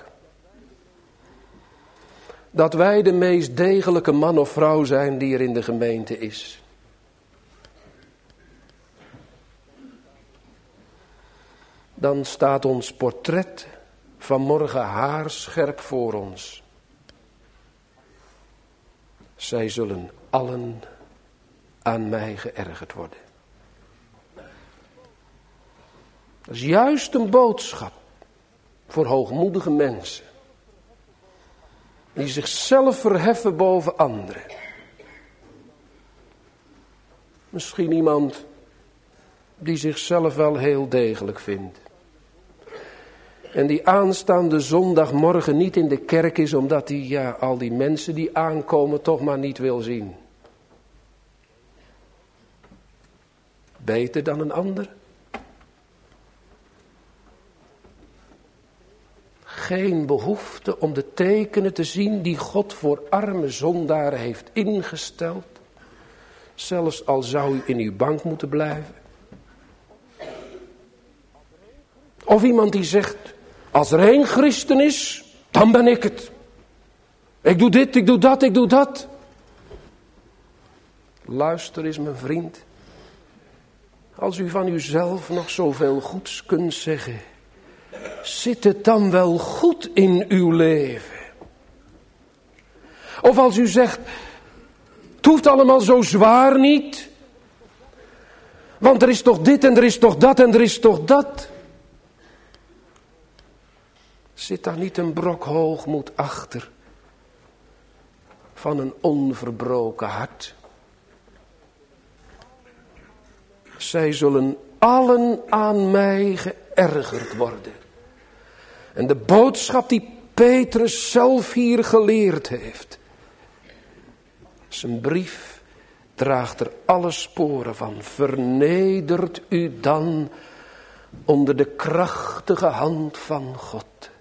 Dat wij de meest degelijke man of vrouw zijn die er in de gemeente is. Dan staat ons portret vanmorgen haarscherp voor ons. Zij zullen allen aan mij geërgerd worden. Dat is juist een boodschap voor hoogmoedige mensen. Die zichzelf verheffen boven anderen. Misschien iemand die zichzelf wel heel degelijk vindt. En die aanstaande zondagmorgen niet in de kerk is omdat hij al die mensen die aankomen toch maar niet wil zien. Beter dan een ander? Geen behoefte om de tekenen te zien die God voor arme zondaren heeft ingesteld. Zelfs al zou u in uw bank moeten blijven. Of iemand die zegt, als er één christen is, dan ben ik het. Ik doe dit, ik doe dat, ik doe dat. Luister eens, mijn vriend. Als u van uzelf nog zoveel goeds kunt zeggen, zit het dan wel goed in uw leven? Of als u zegt, het hoeft allemaal zo zwaar niet. Want er is toch dit en er is toch dat en er is toch dat. Zit daar niet een brok hoogmoed achter van een onverbroken hart? Zij zullen allen aan mij geërgerd worden. En de boodschap die Petrus zelf hier geleerd heeft. Zijn brief draagt er alle sporen van. Vernedert u dan onder de krachtige hand van God.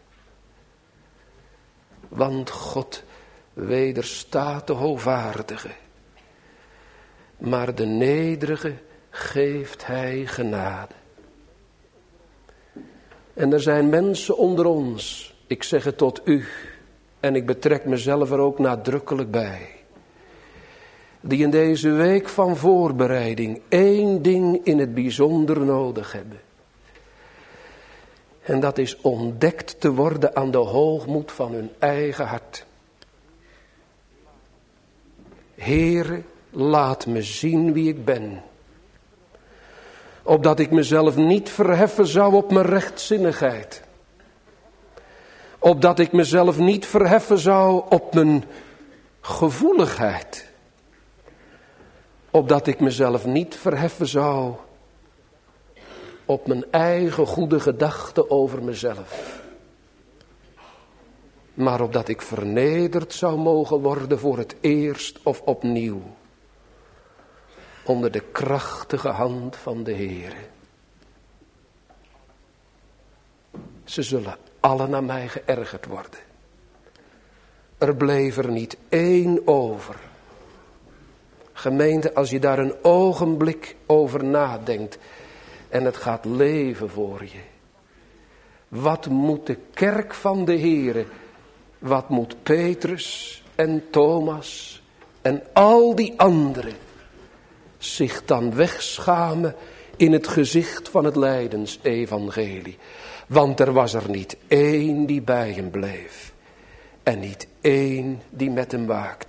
Want God wederstaat de hoogvaardige. Maar de nederige geeft hij genade. En er zijn mensen onder ons, ik zeg het tot u, en ik betrek mezelf er ook nadrukkelijk bij, die in deze week van voorbereiding 1 ding in het bijzonder nodig hebben. En dat is ontdekt te worden aan de hoogmoed van hun eigen hart. Heere, laat me zien wie ik ben. Opdat ik mezelf niet verheffen zou op mijn rechtzinnigheid. Opdat ik mezelf niet verheffen zou op mijn gevoeligheid. Opdat ik mezelf niet verheffen zou op mijn eigen goede gedachten over mezelf. Maar opdat ik vernederd zou mogen worden voor het eerst of opnieuw. Onder de krachtige hand van de Heere. Ze zullen allen aan mij geërgerd worden. Er bleef er niet 1 over. Gemeente, als je daar een ogenblik over nadenkt en het gaat leven voor je. Wat moet de kerk van de Heere, wat moet Petrus en Thomas en al die anderen zich dan wegschamen in het gezicht van het lijdensevangelie. Want er was er niet 1 die bij hem bleef. En niet 1 die met hem waakte.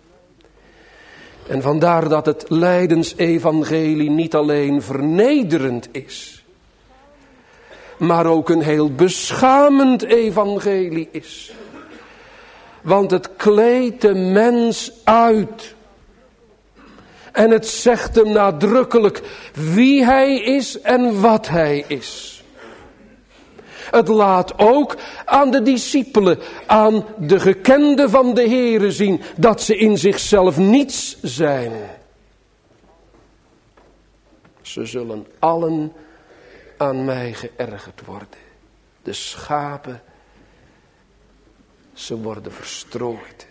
En vandaar dat het lijdensevangelie niet alleen vernederend is. Maar ook een heel beschamend evangelie is. Want het kleedt de mens uit. En het zegt hem nadrukkelijk wie hij is en wat hij is. Het laat ook aan de discipelen, aan de gekenden van de Heere zien, dat ze in zichzelf niets zijn. Ze zullen allen aan mij geërgerd worden. De schapen, ze worden verstrooid.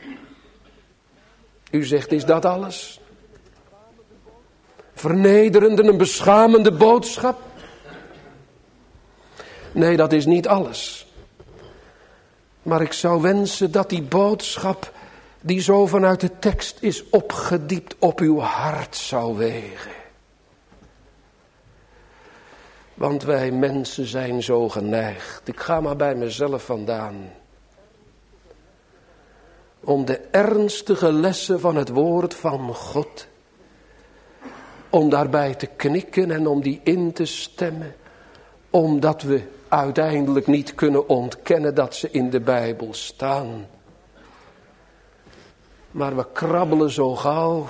U zegt, is dat alles? Vernederende en beschamende boodschap? Nee, dat is niet alles. Maar ik zou wensen dat die boodschap, die zo vanuit de tekst is opgediept, op uw hart zou wegen. Want wij mensen zijn zo geneigd. Ik ga maar bij mezelf vandaan. Om de ernstige lessen van het woord van God, om daarbij te knikken en om die in te stemmen. Omdat we uiteindelijk niet kunnen ontkennen dat ze in de Bijbel staan. Maar we krabbelen zo gauw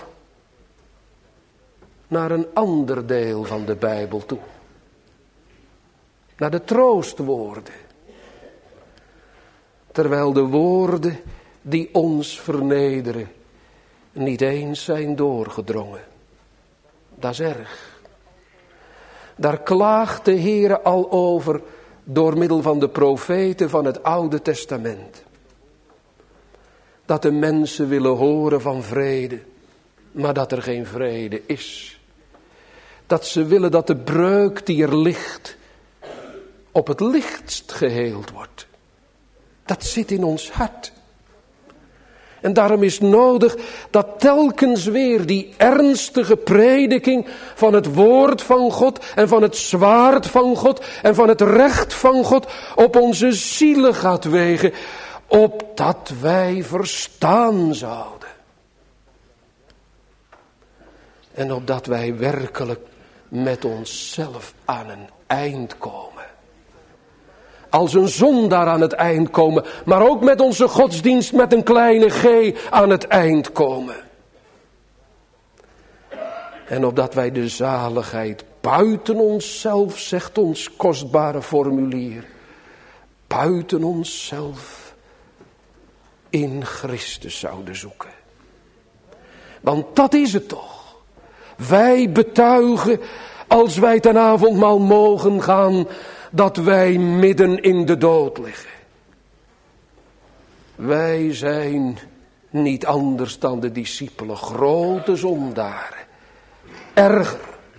naar een ander deel van de Bijbel toe. Naar de troostwoorden. Terwijl de woorden die ons vernederen niet eens zijn doorgedrongen. Dat is erg. Daar klaagt de Heere al over door middel van de profeten van het Oude Testament. Dat de mensen willen horen van vrede, maar dat er geen vrede is. Dat ze willen dat de breuk die er ligt, op het lichtst geheeld wordt. Dat zit in ons hart. En daarom is nodig dat telkens weer die ernstige prediking van het woord van God en van het zwaard van God en van het recht van God op onze zielen gaat wegen, opdat wij verstaan zouden. En opdat wij werkelijk met onszelf aan een eind komen. Als een zondaar aan het eind komen, maar ook met onze godsdienst met een kleine g aan het eind komen. En opdat wij de zaligheid buiten onszelf, zegt ons kostbare formulier, buiten onszelf in Christus zouden zoeken. Want dat is het toch. Wij betuigen, als wij ten avondmaal mogen gaan, dat wij midden in de dood liggen. Wij zijn niet anders dan de discipelen, grote zondaren. Erger,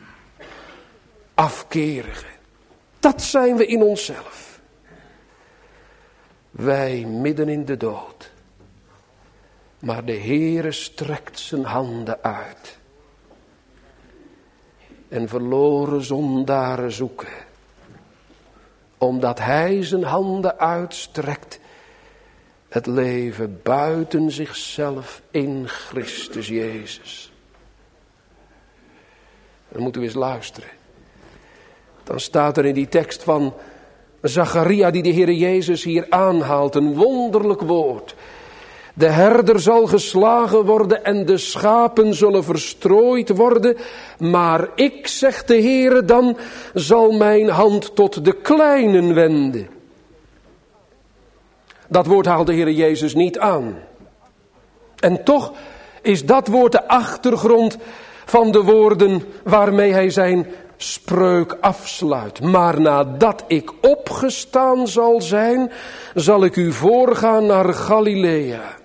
afkerigen. Dat zijn we in onszelf. Wij midden in de dood. Maar de Heere strekt zijn handen uit. En verloren zondaren zoeken. Omdat hij zijn handen uitstrekt. Het leven buiten zichzelf in Christus Jezus. Dan moeten we eens luisteren. Dan staat er in die tekst van Zacharia die de Heere Jezus hier aanhaalt. Een wonderlijk woord. De herder zal geslagen worden en de schapen zullen verstrooid worden. Maar ik, zegt de Heere, dan zal mijn hand tot de kleinen wenden. Dat woord haalt de Heere Jezus niet aan. En toch is dat woord de achtergrond van de woorden waarmee hij zijn spreuk afsluit. Maar nadat ik opgestaan zal zijn, zal ik u voorgaan naar Galilea.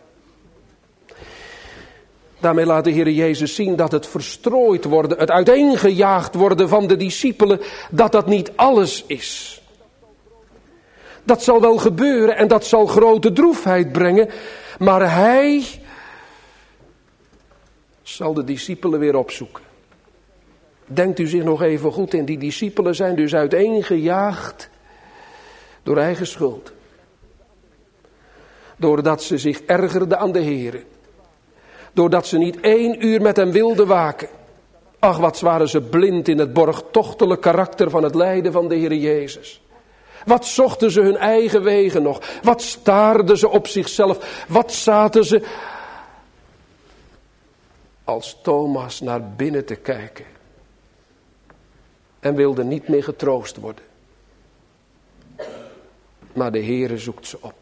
Daarmee laat de Heer Jezus zien dat het verstrooid worden, het uiteengejaagd worden van de discipelen, dat dat niet alles is. Dat zal wel gebeuren en dat zal grote droefheid brengen, maar hij zal de discipelen weer opzoeken. Denkt u zich nog even goed in, die discipelen zijn dus uiteengejaagd door eigen schuld. Doordat ze zich ergerden aan de Heere. Doordat ze niet 1 uur met hem wilden waken. Ach, wat waren ze blind in het borgtochtelijk karakter van het lijden van de Heer Jezus. Wat zochten ze hun eigen wegen nog. Wat staarden ze op zichzelf. Wat zaten ze als Thomas naar binnen te kijken. En wilden niet meer getroost worden. Maar de Heere zoekt ze op.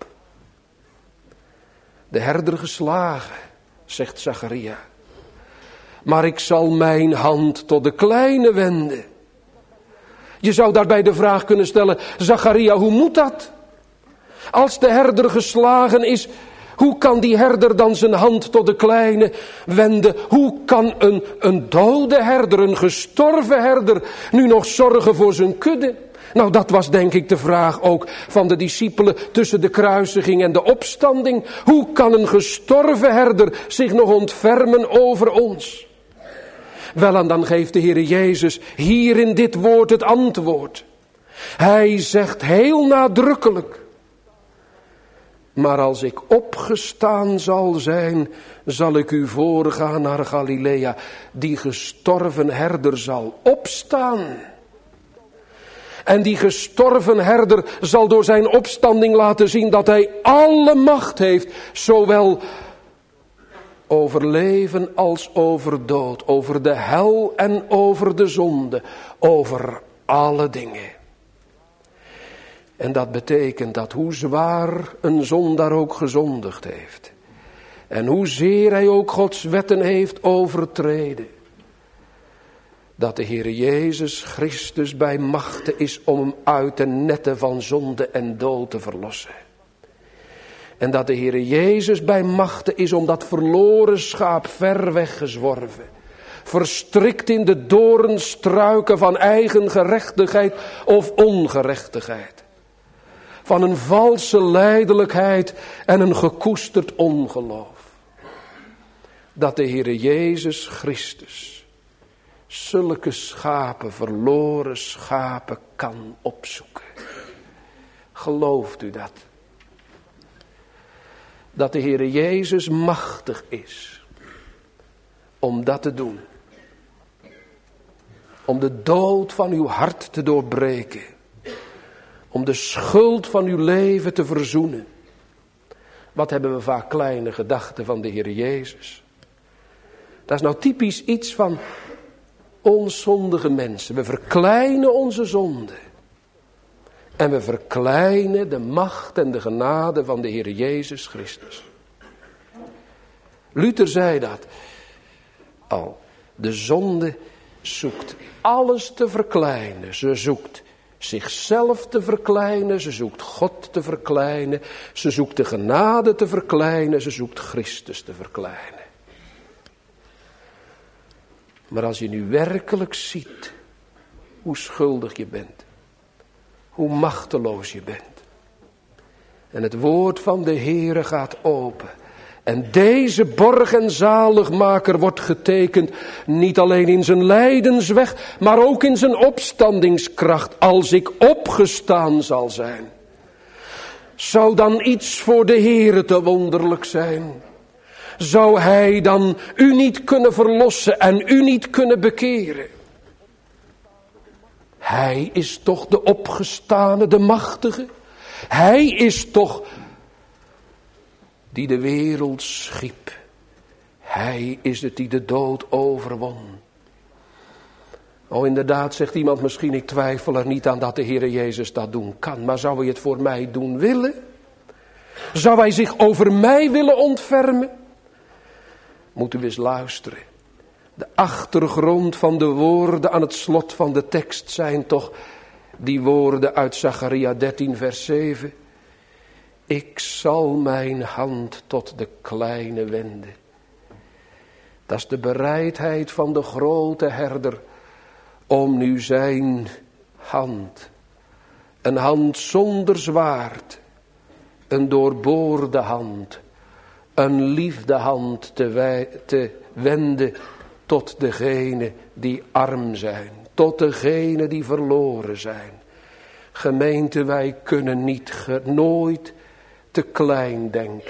De herder geslagen, zegt Zacharia. Maar ik zal mijn hand tot de kleine wenden. Je zou daarbij de vraag kunnen stellen, Zacharia, hoe moet dat? Als de herder geslagen is, hoe kan die herder dan zijn hand tot de kleine wenden? Hoe kan een dode herder, een gestorven herder, nu nog zorgen voor zijn kudde? Nou, dat was denk ik de vraag ook van de discipelen tussen de kruisiging en de opstanding. Hoe kan een gestorven herder zich nog ontfermen over ons? Wel, en dan geeft de Heer Jezus hier in dit woord het antwoord. Hij zegt heel nadrukkelijk. Maar als ik opgestaan zal zijn, zal ik u voorgaan naar Galilea. Die gestorven herder zal opstaan. En die gestorven herder zal door zijn opstanding laten zien dat hij alle macht heeft. Zowel over leven als over dood. Over de hel en over de zonde. Over alle dingen. En dat betekent dat hoe zwaar een zondaar ook gezondigd heeft. En hoezeer hij ook Gods wetten heeft overtreden. Dat de Heer Jezus Christus bij machte is om hem uit de netten van zonde en dood te verlossen. En dat de Heer Jezus bij machte is om dat verloren schaap ver weggezworven. Verstrikt in de doornstruiken van eigen gerechtigheid of ongerechtigheid. Van een valse lijdelijkheid en een gekoesterd ongeloof. Dat de Heer Jezus Christus zulke schapen, verloren schapen, kan opzoeken. Gelooft u dat? Dat de Heer Jezus machtig is om dat te doen. om de dood van uw hart te doorbreken. Om de schuld van uw leven te verzoenen. Wat hebben we vaak kleine gedachten van de Heer Jezus. Dat is nou typisch iets van onzondige mensen. We verkleinen onze zonde. En we verkleinen de macht en de genade van de Heer Jezus Christus. Luther zei dat al. De zonde zoekt alles te verkleinen. Ze zoekt zichzelf te verkleinen. Ze zoekt God te verkleinen. Ze zoekt de genade te verkleinen. Ze zoekt Christus te verkleinen. Maar als je nu werkelijk ziet hoe schuldig je bent. Hoe machteloos je bent. En het woord van de Heere gaat open. En deze borg en zaligmaker wordt getekend. Niet alleen in zijn lijdensweg. Maar ook in zijn opstandingskracht. Als ik opgestaan zal zijn. Zou dan iets voor de Heere te wonderlijk zijn? Zou hij dan u niet kunnen verlossen en u niet kunnen bekeren? Hij is toch de opgestane, de machtige. Hij is toch die de wereld schiep. Hij is het die de dood overwon. Oh, inderdaad, zegt iemand misschien, ik twijfel er niet aan dat de Heere Jezus dat doen kan. Maar zou hij het voor mij doen willen? Zou hij zich over mij willen ontfermen? Moet u eens luisteren. De achtergrond van de woorden aan het slot van de tekst zijn toch die woorden uit Zacharia 13 vers 7. Ik zal mijn hand tot de kleine wenden. Dat is de bereidheid van de grote herder om nu zijn hand, een hand zonder zwaard, een doorboorde hand, een liefdehand te wenden tot degenen die arm zijn, tot degenen die verloren zijn. Gemeente, wij kunnen nooit te klein denken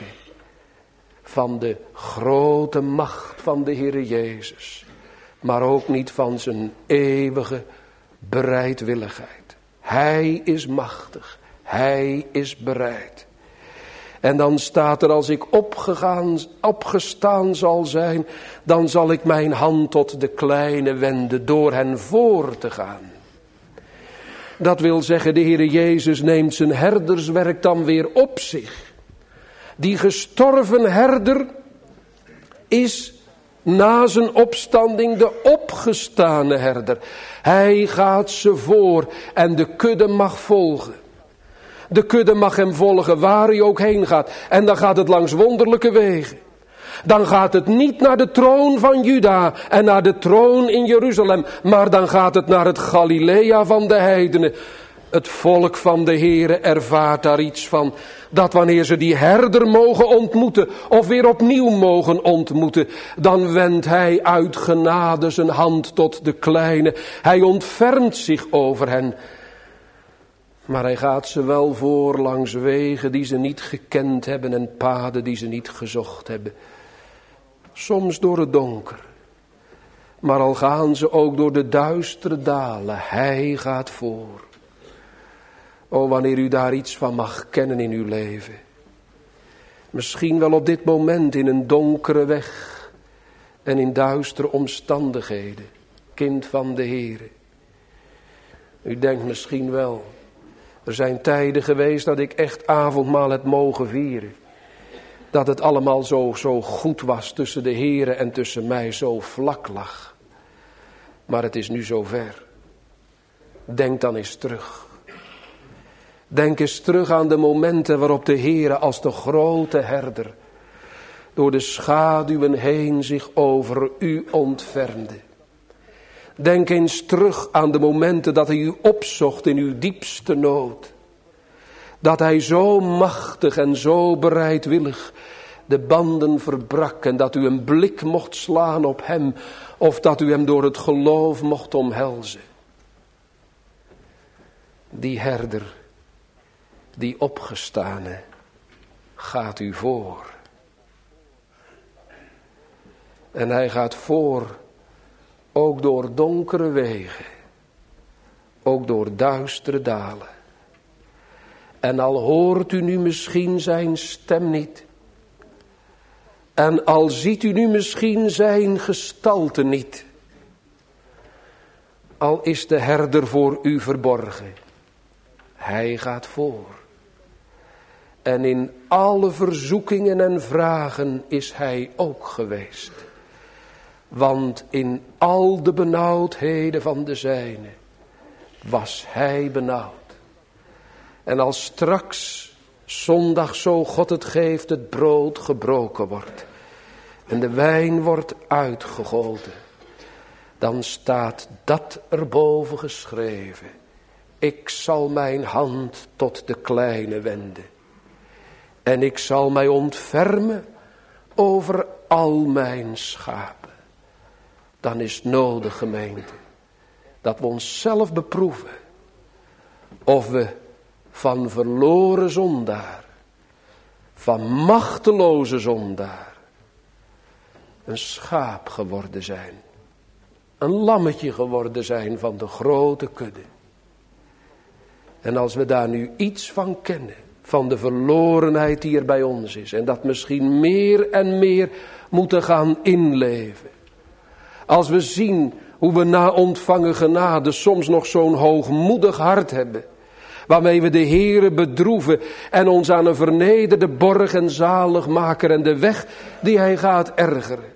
van de grote macht van de Heer Jezus, maar ook niet van zijn eeuwige bereidwilligheid. Hij is machtig, hij is bereid. En dan staat er, als ik opgestaan zal zijn, dan zal ik mijn hand tot de kleine wenden door hen voor te gaan. Dat wil zeggen, de Heer Jezus neemt zijn herderswerk dan weer op zich. Die gestorven herder is na zijn opstanding de opgestane herder. Hij gaat ze voor en de kudde mag volgen. De kudde mag hem volgen waar hij ook heen gaat. En dan gaat het langs wonderlijke wegen. Dan gaat het niet naar de troon van Juda en naar de troon in Jeruzalem. Maar dan gaat het naar het Galilea van de heidenen. Het volk van de Heere ervaart daar iets van. Dat wanneer ze die herder mogen ontmoeten. Of weer opnieuw mogen ontmoeten. Dan wendt hij uit genade zijn hand tot de kleine. Hij ontfermt zich over hen. Maar hij gaat ze wel voor langs wegen die ze niet gekend hebben en paden die ze niet gezocht hebben. Soms door het donker. Maar al gaan ze ook door de duistere dalen, hij gaat voor. O, wanneer u daar iets van mag kennen in uw leven. Misschien wel op dit moment in een donkere weg en in duistere omstandigheden. Kind van de Heere. U denkt misschien wel, er zijn tijden geweest dat ik echt avondmaal heb mogen vieren. Dat het allemaal zo goed was tussen de Heere en tussen mij, zo vlak lag. Maar het is nu zo ver. Denk dan eens terug. Denk eens terug aan de momenten waarop de Heere als de grote herder door de schaduwen heen zich over u ontfermde. Denk eens terug aan de momenten dat hij u opzocht in uw diepste nood. Dat hij zo machtig en zo bereidwillig de banden verbrak en dat u een blik mocht slaan op hem of dat u hem door het geloof mocht omhelzen. Die herder, die opgestane, gaat u voor. En hij gaat voor ook door donkere wegen, ook door duistere dalen. En al hoort u nu misschien zijn stem niet, en al ziet u nu misschien zijn gestalte niet, al is de herder voor u verborgen, hij gaat voor. En in alle verzoekingen en vragen is hij ook geweest. Want in al de benauwdheden van de zijne was hij benauwd. En als straks, zondag zo God het geeft, het brood gebroken wordt en de wijn wordt uitgegoten, dan staat dat erboven geschreven: ik zal mijn hand tot de kleine wenden. En ik zal mij ontfermen over al mijn schapen. Dan is nodig, gemeente, dat we onszelf beproeven of we van verloren zondaar, van machteloze zondaar, een schaap geworden zijn. Een lammetje geworden zijn van de grote kudde. En als we daar nu iets van kennen, van de verlorenheid die er bij ons is, en dat misschien meer en meer moeten gaan inleven. Als we zien hoe we na ontvangen genade soms nog zo'n hoogmoedig hart hebben, waarmee we de Heere bedroeven en ons aan een vernederde borg en zaligmaker en de weg die hij gaat ergeren.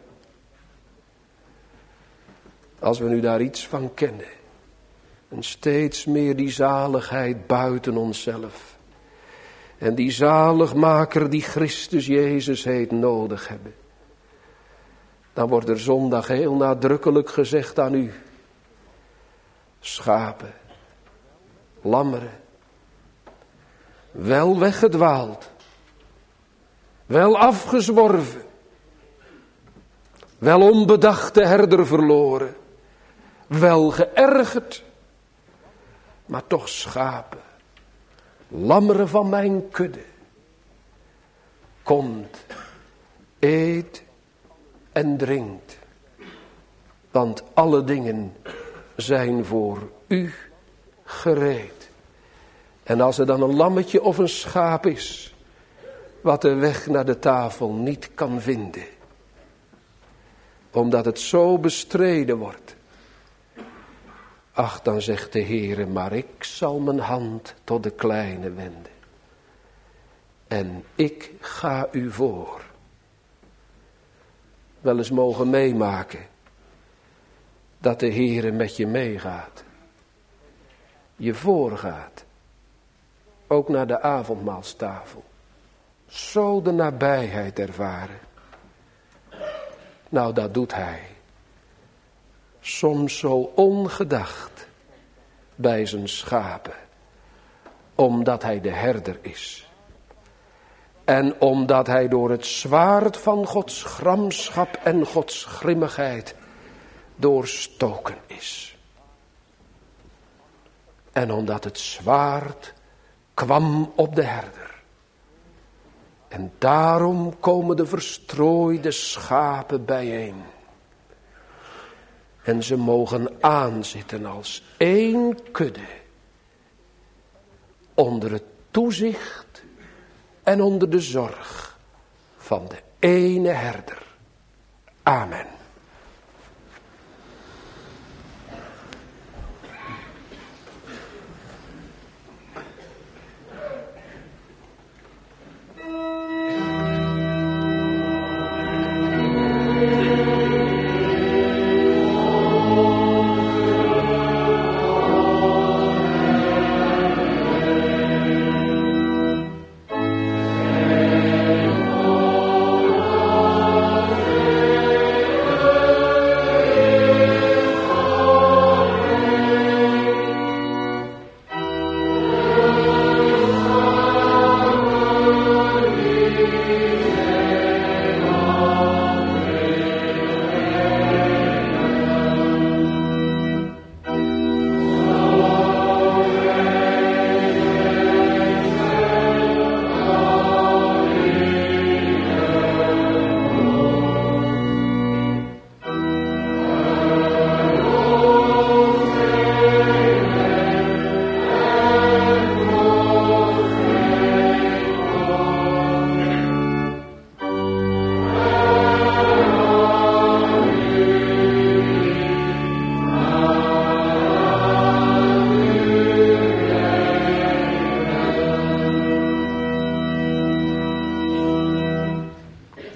Als we nu daar iets van kennen en steeds meer die zaligheid buiten onszelf en die zaligmaker die Christus Jezus heet nodig hebben, dan wordt er zondag heel nadrukkelijk gezegd aan u: schapen, lammeren, wel weggedwaald, wel afgezworven, wel onbedachte herder verloren, wel geërgerd, maar toch schapen, lammeren van mijn kudde. Komt, eet en drinkt, want alle dingen zijn voor u gereed. En als er dan een lammetje of een schaap is, wat de weg naar de tafel niet kan vinden, omdat het zo bestreden wordt, ach, dan zegt de Heere: maar ik zal mijn hand tot de kleine wenden. En ik ga u voor. Wel eens mogen meemaken dat de Heere met je meegaat. Je voorgaat. Ook naar de avondmaalstafel. Zo de nabijheid ervaren. Nou, dat doet hij. Soms zo ongedacht bij zijn schapen. Omdat hij de herder is. En omdat hij door het zwaard van Gods gramschap en Gods grimmigheid doorstoken is. En omdat het zwaard kwam op de herder. En daarom komen de verstrooide schapen bijeen. En ze mogen aanzitten als één kudde. Onder het toezicht en onder de zorg van de ene herder. Amen.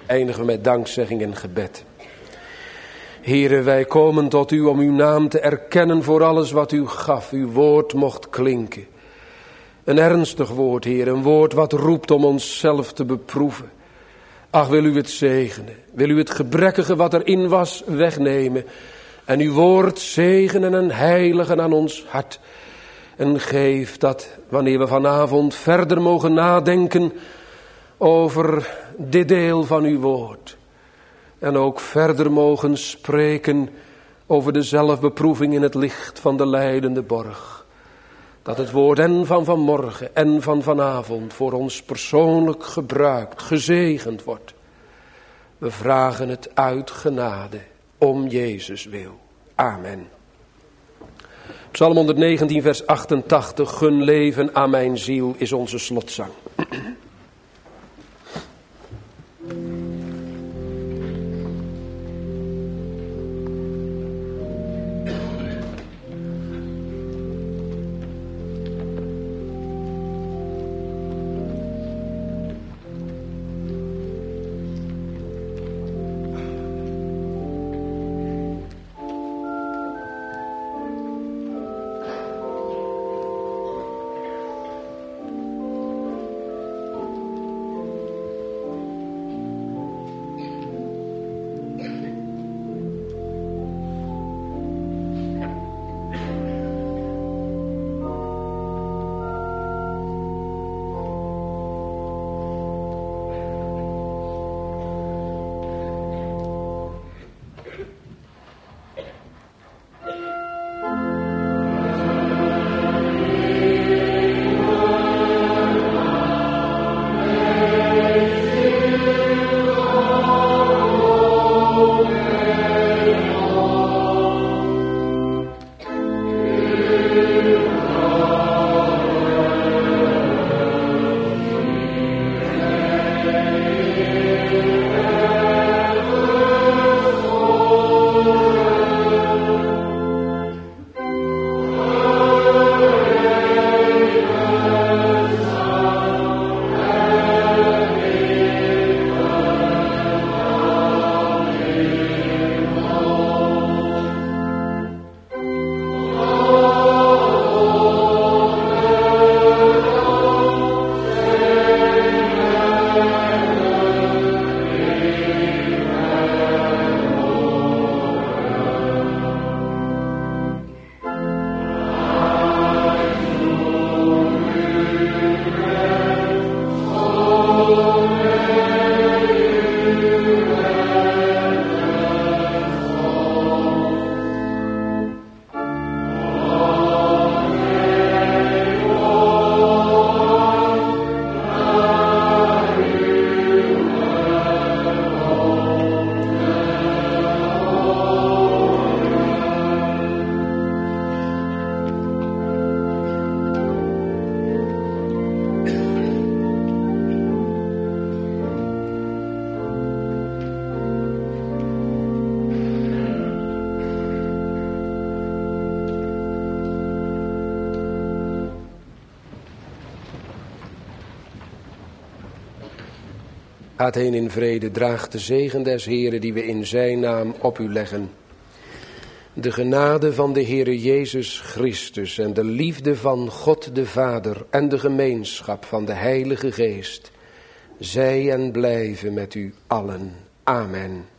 Eindigen we met dankzegging en gebed. Here, wij komen tot u om uw naam te erkennen voor alles wat u gaf. Uw woord mocht klinken. Een ernstig woord, Heer, een woord wat roept om onszelf te beproeven. Ach, wil u het zegenen, wil u het gebrekkige wat erin was wegnemen. En uw woord zegenen en heiligen aan ons hart. En geef dat wanneer we vanavond verder mogen nadenken over dit deel van uw woord. En ook verder mogen spreken over de zelfbeproeving in het licht van de lijdende borg. Dat het woord en van vanmorgen en van vanavond voor ons persoonlijk gebruikt, gezegend wordt. We vragen het uit genade, om Jezus wil. Amen. Psalm 119 vers 88, gun leven aan mijn ziel, is onze slotzang. Gaat heen in vrede, draagt de zegen des Heeren die we in zijn naam op u leggen. De genade van de Heere Jezus Christus en de liefde van God de Vader en de gemeenschap van de Heilige Geest, zij en blijven met u allen. Amen.